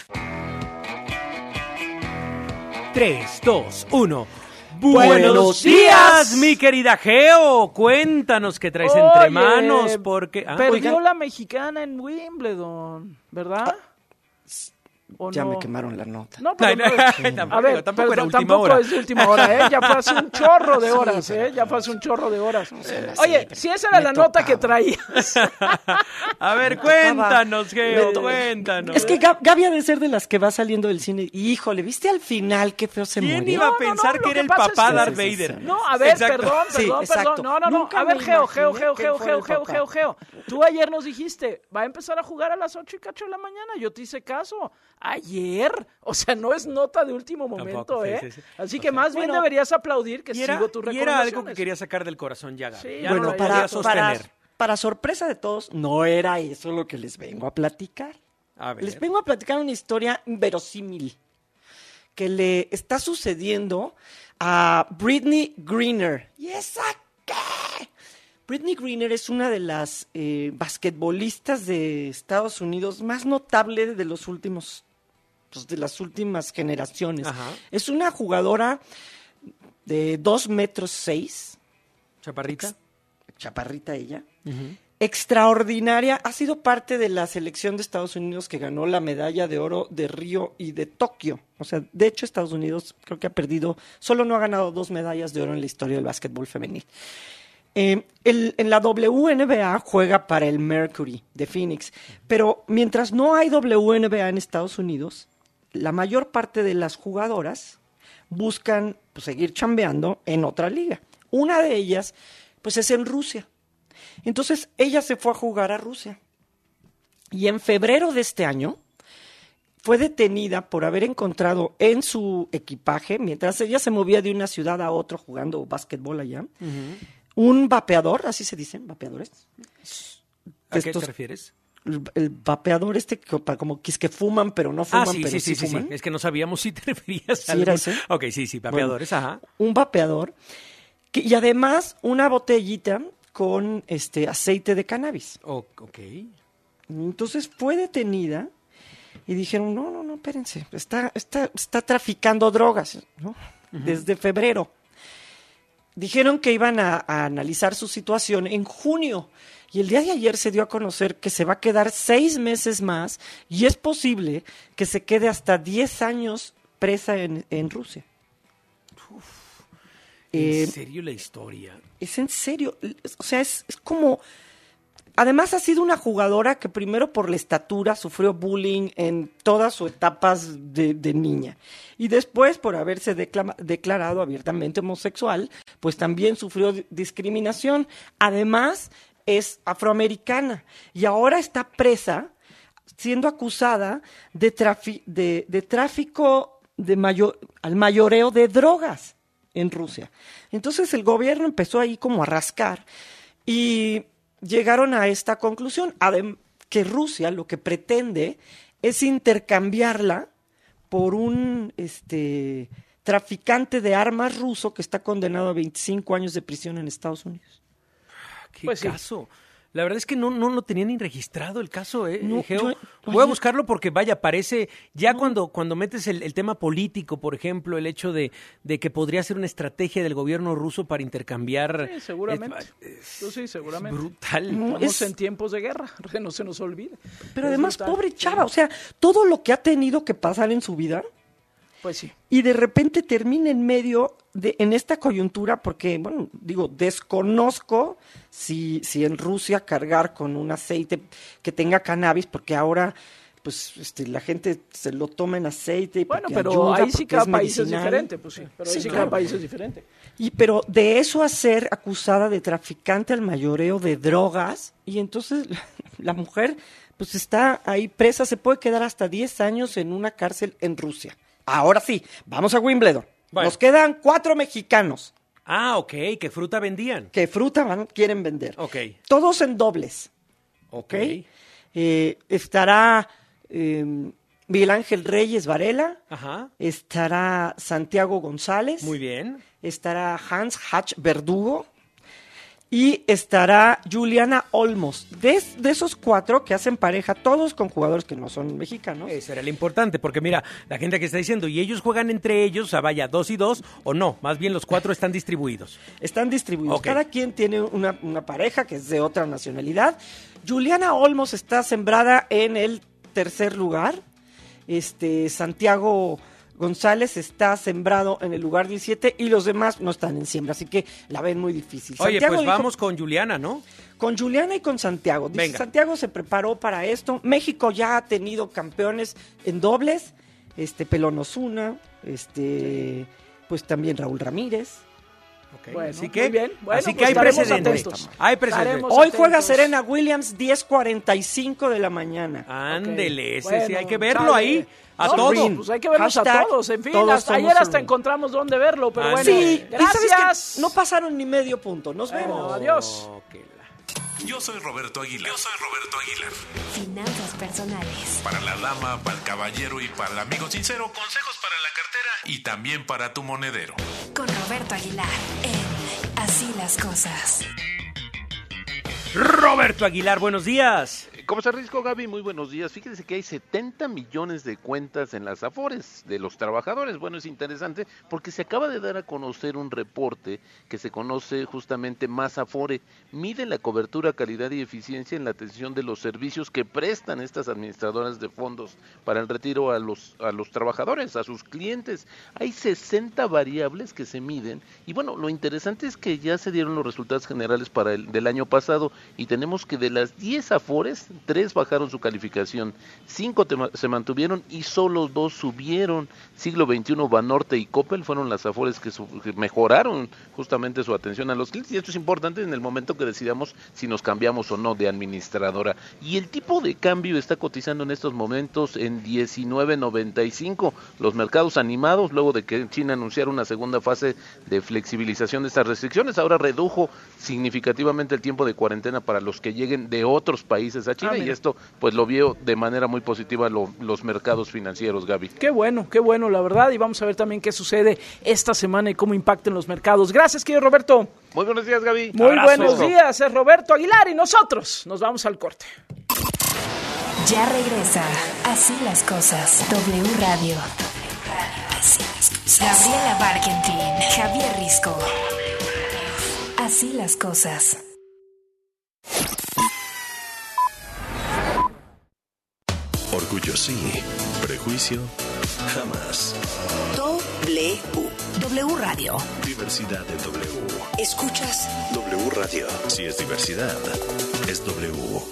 tres, dos, uno. Buenos días, mi querida Geo. Cuéntanos qué traes Oye, entre manos, porque... Ah, perdió oigan. la mexicana en Wimbledon, ¿verdad? ¿O ya no? Me quemaron la nota. No, pero no, no, sí. A ver, tampoco, pero, última tampoco hora. es de última hora, ¿eh? Ya fue hace un chorro de horas, sí, ¿eh? Ya fue hace un chorro de horas. No sé, Oye, si esa era la tocaba. nota que traías. A ver, cuéntanos, Geo, cuéntanos. Es que Gaby ha de ser de las que va saliendo del cine. Y, híjole, ¿viste al final qué feo se murió? ¿Quién iba a pensar no, no, no, que era el papá es que... Darth Vader? No, a ver, exacto. perdón, perdón, sí, perdón. No, no, no. A ver, Geo, Geo, Geo, Geo, Geo, Geo, Geo, Geo. Tú ayer nos dijiste, va a empezar a jugar a las ocho y cacho de la mañana. Yo te hice caso. Ayer. O sea, no es nota de último momento, Tampoco, ¿eh? Sí, sí, sí. Así o que sea, más bien bueno, deberías aplaudir que era, sigo tu recomendaciones. Y era algo que quería sacar del corazón ya, Gaby. Sí, ya bueno, no para, para, para sorpresa de todos, no era eso lo que les vengo a platicar. A ver. Les vengo a platicar una historia verosímil que le está sucediendo a Brittney Griner. ¿Y esa qué? Brittney Griner es una de las eh, basquetbolistas de Estados Unidos más notable de los últimos pues de las últimas generaciones. Ajá. Es una jugadora de dos metros seis. ¿Chaparrita? Ex, chaparrita ella. Uh-huh. Extraordinaria. Ha sido parte de la selección de Estados Unidos que ganó la medalla de oro de Río y de Tokio. O sea, de hecho, Estados Unidos creo que ha perdido, solo no ha ganado dos medallas de oro en la historia del básquetbol femenil. Eh, el, en la W N B A juega para el Mercury de Phoenix, pero mientras no hay W N B A en Estados Unidos, la mayor parte de las jugadoras buscan pues, seguir chambeando en otra liga. Una de ellas, pues es en Rusia. Entonces, ella se fue a jugar a Rusia. Y en febrero de este año, fue detenida por haber encontrado en su equipaje, mientras ella se movía de una ciudad a otra jugando básquetbol allá, uh-huh. un vapeador, así se dicen, vapeadores. ¿A qué te refieres? El, el vapeador este que, como que es que fuman, pero no fuman, ah, sí, pero sí, sí, sí, fuman. Sí, es que no sabíamos si te referías ¿Sí a algún... era ese? Ok, sí, sí, vapeadores, bueno, ajá. Un vapeador que, y además una botellita con este aceite de cannabis. Oh, ok. Entonces fue detenida y dijeron, no, no, no, espérense, está, está, está traficando drogas, ¿no? Uh-huh. Desde febrero. Dijeron que iban a, a analizar su situación en junio. Y el día de ayer se dio a conocer que se va a quedar seis meses más y es posible que se quede hasta diez años presa en, en Rusia. Uf, ¿En eh, serio la historia? Es en serio. O sea, es, es como... Además ha sido una jugadora que primero por la estatura sufrió bullying en todas sus etapas de, de niña. Y después por haberse declama, declarado abiertamente homosexual, pues también sufrió discriminación. Además... es afroamericana y ahora está presa siendo acusada de, trafi- de, de tráfico de mayor, al mayoreo de drogas en Rusia. Entonces el gobierno empezó ahí como a rascar y llegaron a esta conclusión, adem- que Rusia lo que pretende es intercambiarla por un este, traficante de armas ruso que está condenado a veinticinco años de prisión en Estados Unidos. ¿Qué pues caso? Sí. La verdad es que no, no lo tenía ni registrado el caso, ¿eh, no, Geo? Yo, Voy a buscarlo porque, vaya, parece... Ya no. cuando, cuando metes el, el tema político, por ejemplo, el hecho de, de que podría ser una estrategia del gobierno ruso para intercambiar... Sí, seguramente. Es, es, sí, seguramente. Es brutal. No, Estamos es... en tiempos de guerra, que no se nos olvide. Pero es además, brutal. pobre chava, o sea, todo lo que ha tenido que pasar en su vida... Pues sí. Y de repente termina en medio de, en esta coyuntura, porque, bueno, digo, desconozco si, si en Rusia cargar con un aceite que tenga cannabis, porque ahora, pues, este, la gente se lo toma en aceite. Bueno, pero ayuda, ahí sí cada es país medicinal. es diferente, pues sí. Pero sí, ahí sí claro. cada país es diferente. Y, pero de eso a ser acusada de traficante al mayoreo de drogas, y entonces la, la mujer, pues, está ahí presa, se puede quedar hasta diez años en una cárcel en Rusia. Ahora sí, vamos a Wimbledon. Bueno. Nos quedan cuatro mexicanos. Ah, ok. ¿Qué fruta vendían? ¿Qué fruta van, quieren vender? Ok. Todos en dobles. Ok. ¿Okay? Eh, estará eh, Miguel Ángel Reyes Varela. Ajá. Estará Santiago González. Muy bien. Estará Hans Hatch Verdugo. Y estará Juliana Olmos. De, de esos cuatro que hacen pareja, todos con jugadores que no son mexicanos. Eso era lo importante, porque mira, la gente que está diciendo, ¿y ellos juegan entre ellos, o sea, vaya, dos y dos, o no? Más bien los cuatro están distribuidos. Están distribuidos. Okay. Cada quien tiene una, una pareja que es de otra nacionalidad. Juliana Olmos está sembrada en el tercer lugar. Este, Santiago González está sembrado en el lugar diecisiete y los demás no están en siembra, así que la ven muy difícil. Oye, Santiago pues dijo, vamos con Juliana, ¿no? Con Juliana y con Santiago. Dice, Venga. Santiago se preparó para esto. México ya ha tenido campeones en dobles, este Pelón Osuna, este, pues también Raúl Ramírez. Okay. Bueno, así que, muy bien. Bueno, así que pues hay precedentes. Hay precedentes. Hoy juega Serena Williams diez cuarenta y cinco de la mañana. Ándele, okay. ese bueno, sí hay que verlo sale. ahí. A no, todos. Pues hay que verlos Hashtag, a todos. En fin, todos hasta ayer hasta un... encontramos dónde verlo, pero Ah, bueno. Sí, gracias. y sabes que no pasaron ni medio punto. Nos bueno, vemos. Adiós. Okay. Yo soy Roberto Aguilar. Yo soy Roberto Aguilar. Finanzas personales. Para la dama, para el caballero y para el amigo sincero, consejos para la cartera y también para tu monedero. Con Roberto Aguilar en Así las Cosas. Roberto Aguilar, buenos días. ¿Cómo se Risco, Gaby? Muy buenos días. Fíjense que hay setenta millones de cuentas en las Afores de los trabajadores. Bueno, es interesante porque se acaba de dar a conocer un reporte que se conoce justamente Más Afore. Mide la cobertura, calidad y eficiencia en la atención de los servicios que prestan estas administradoras de fondos para el retiro a los, a los trabajadores, a sus clientes. Hay sesenta variables que se miden y bueno, lo interesante es que ya se dieron los resultados generales para el del año pasado y tenemos que de las diez Afores, tres bajaron su calificación, cinco tema, se mantuvieron y solo dos subieron. Siglo veintiuno, Banorte y Coppel fueron las Afores que, su, que mejoraron justamente su atención a los clientes, y esto es importante en el momento que decidamos si nos cambiamos o no de administradora. Y el tipo de cambio está cotizando en estos momentos en diecinueve noventa y cinco. Los mercados animados luego de que China anunciara una segunda fase de flexibilización de estas restricciones. Ahora redujo significativamente el tiempo de cuarentena para los que lleguen de otros países a China, ah, y esto pues lo vio de manera muy positiva lo, los mercados financieros, Gaby. Qué bueno, qué bueno, la verdad, y vamos a ver también qué sucede esta semana y cómo impacten los mercados. Gracias, querido Roberto. Muy buenos días, Gaby. Muy Abrazo. Buenos días, es Roberto Aguilar y nosotros nos vamos al corte. Ya regresa Así las Cosas, W Radio. Así las cosas. Gabriela Barkentin, Javier Risco. Así las cosas. Orgullo sí, prejuicio jamás. W. W Radio. Diversidad de W. ¿Escuchas? W Radio. Si es diversidad, es W.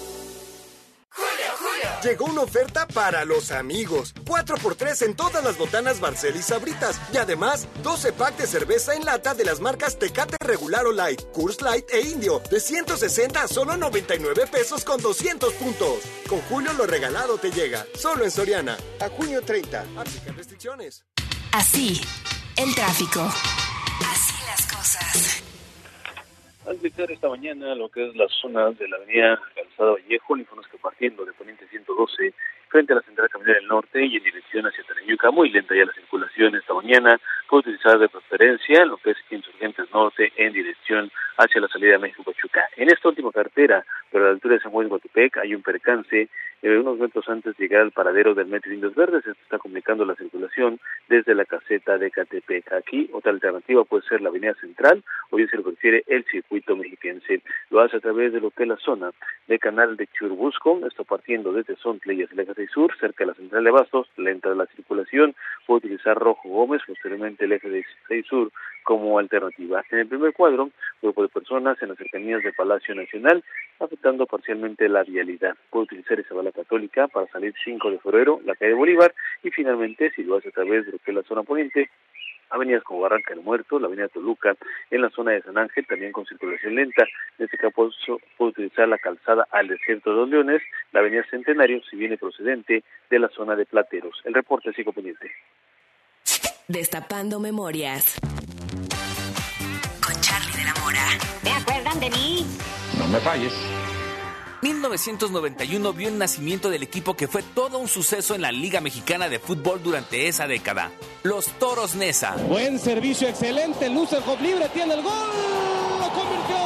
Llegó una oferta para los amigos. cuatro por tres en todas las botanas Barcel y Sabritas. Y además, doce pack de cerveza en lata de las marcas Tecate Regular o Light, Coors Light e Indio. De ciento sesenta a solo noventa y nueve pesos con doscientos puntos. Con Julio lo regalado te llega. Solo en Soriana. A junio treinta. Aplican restricciones. Así, el tráfico. Así las cosas. Al visitar esta mañana lo que es la zona de la avenida Calzada Vallejo, le informamos que partiendo de Poniente ciento doce, frente a la central camionera del norte y en dirección hacia Taneyuca, muy lenta ya la circulación esta mañana, puede utilizar de preferencia lo que es Insurgentes Norte en dirección hacia la salida de México-Pachuca. En esta última carretera, pero a la altura de San Juan de Guatepec, hay un percance eh, unos metros antes de llegar al paradero del Metro Indios Verdes. Esto está complicando la circulación desde la caseta de Catepec. Aquí, otra alternativa puede ser la avenida central, o bien se lo prefiere el circuito mexiquense. Lo hace a través de lo que es la zona de Canal de Churubusco, esto partiendo desde Sontle y hacia el eje seis sur, cerca de la central de Bastos, lenta de la circulación, puede utilizar Rojo Gómez, posteriormente el eje seis sur como alternativa. En el primer cuadro, grupo de personas en las cercanías del Palacio Nacional, afectando parcialmente la vialidad. Puede utilizar Isabela Católica para salir cinco de febrero, la calle Bolívar, y finalmente, si lo hace a través de lo que es la zona poniente, avenidas como Barranca del Muerto, la avenida Toluca, en la zona de San Ángel, también con circulación lenta. En este caso puede utilizar la calzada al Desierto de los Leones, la avenida Centenario, si viene procedente de la zona de Plateros. El reporte sigue pendiente. Destapando memorias. Con Charlie de la Mora. ¿Te acuerdan de mí? No me falles. mil novecientos noventa y uno vio el nacimiento del equipo que fue todo un suceso en la Liga Mexicana de Fútbol durante esa década, los Toros Neza. Buen servicio, excelente, Lucerhoff libre, tiene el gol, lo convirtió.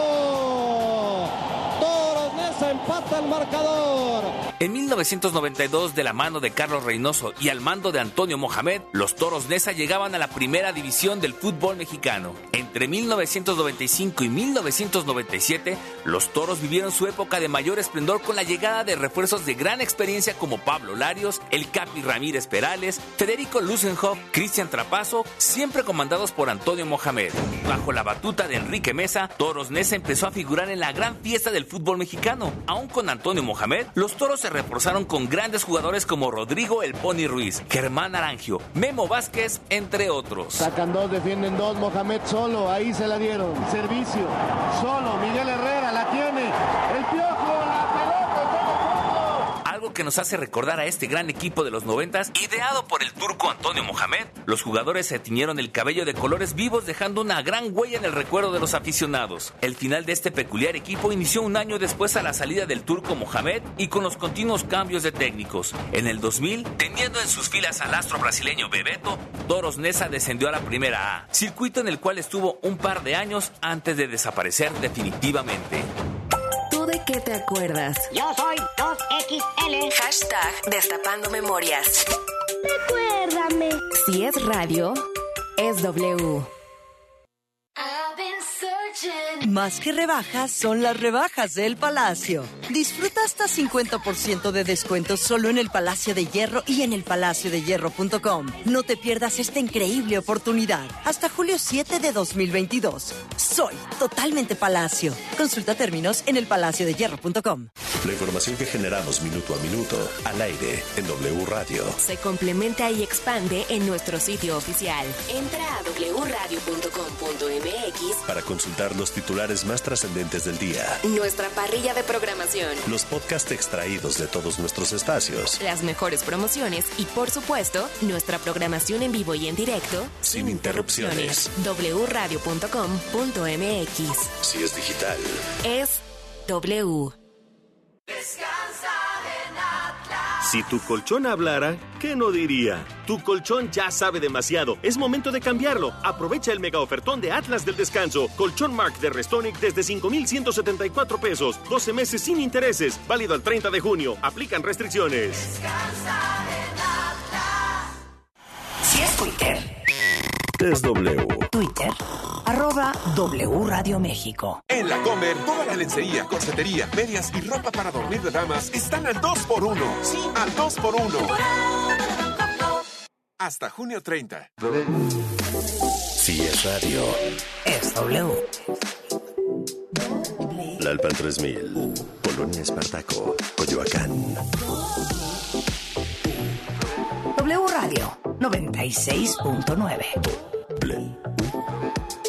Toros Neza empata el marcador. En mil novecientos noventa y dos, de la mano de Carlos Reynoso y al mando de Antonio Mohamed, los Toros Neza llegaban a la primera división del fútbol mexicano. Entre mil novecientos noventa y cinco y mil novecientos noventa y siete, los Toros vivieron su época de mayor esplendor con la llegada de refuerzos de gran experiencia como Pablo Larios, el Capi Ramírez Perales, Federico Lusenhoff, Cristian Trapazo, siempre comandados por Antonio Mohamed. Bajo la batuta de Enrique Mesa, Toros Neza empezó a figurar en la gran fiesta del fútbol mexicano. Aún con Antonio Mohamed, los Toros se reforzaron con grandes jugadores como Rodrigo El Pony Ruiz, Germán Arangio, Memo Vázquez, entre otros. Sacan dos, defienden dos, Mohamed solo, ahí se la dieron. Servicio, solo, Miguel Herrera la tiene, el Piojo, la pelota, algo que nos hace recordar a este gran equipo de los noventas, ideado por el turco Antonio Mohamed. Los jugadores se tiñeron el cabello de colores vivos, dejando una gran huella en el recuerdo de los aficionados. El final de este peculiar equipo inició un año después a la salida del turco Mohamed y con los continuos cambios de técnicos. En el dos mil, teniendo en sus filas al astro brasileño Bebeto, Toros Neza descendió a la Primera A, circuito en el cual estuvo un par de años antes de desaparecer definitivamente. ¿Tú de qué te acuerdas? Yo soy dos equis ele. Hashtag Destapando Memorias. Recuérdame. Si es radio, es W. Más que rebajas, son las rebajas del Palacio. Disfruta hasta cincuenta por ciento de descuentos solo en el Palacio de Hierro y en el palacio de hierro punto com. No te pierdas esta increíble oportunidad. Hasta julio siete de dos mil veintidós. Soy totalmente Palacio. Consulta términos en el palacio de hierro punto com. La información que generamos minuto a minuto al aire en W Radio. Se complementa y expande en nuestro sitio oficial. Entra a doble u radio punto com punto m x para consultar los titulares más trascendentes del día. Nuestra parrilla de programación. Los podcasts extraídos de todos nuestros espacios. Las mejores promociones y, por supuesto, nuestra programación en vivo y en directo. Sin, sin interrupciones. doble u radio punto com punto m x. Si es digital. Es W. Si tu colchón hablara, ¿qué no diría? Tu colchón ya sabe demasiado. Es momento de cambiarlo. Aprovecha el mega ofertón de Atlas del Descanso. Colchón Mark de Restonic desde cinco mil ciento setenta y cuatro pesos. doce meses sin intereses. Válido al treinta de junio. Aplican restricciones. Descansa en Atlas. Si es Twitter. Es W. Twitter. Arroba W Radio México. En la Comer, toda la lencería, corsetería, medias y ropa para dormir de damas están al dos por uno. Sí, al dos por uno. Hasta junio treinta. Si es radio. Es W. La Alpan tres mil. Polonia Espartaco. Coyoacán. W Radio noventa y seis punto nueve.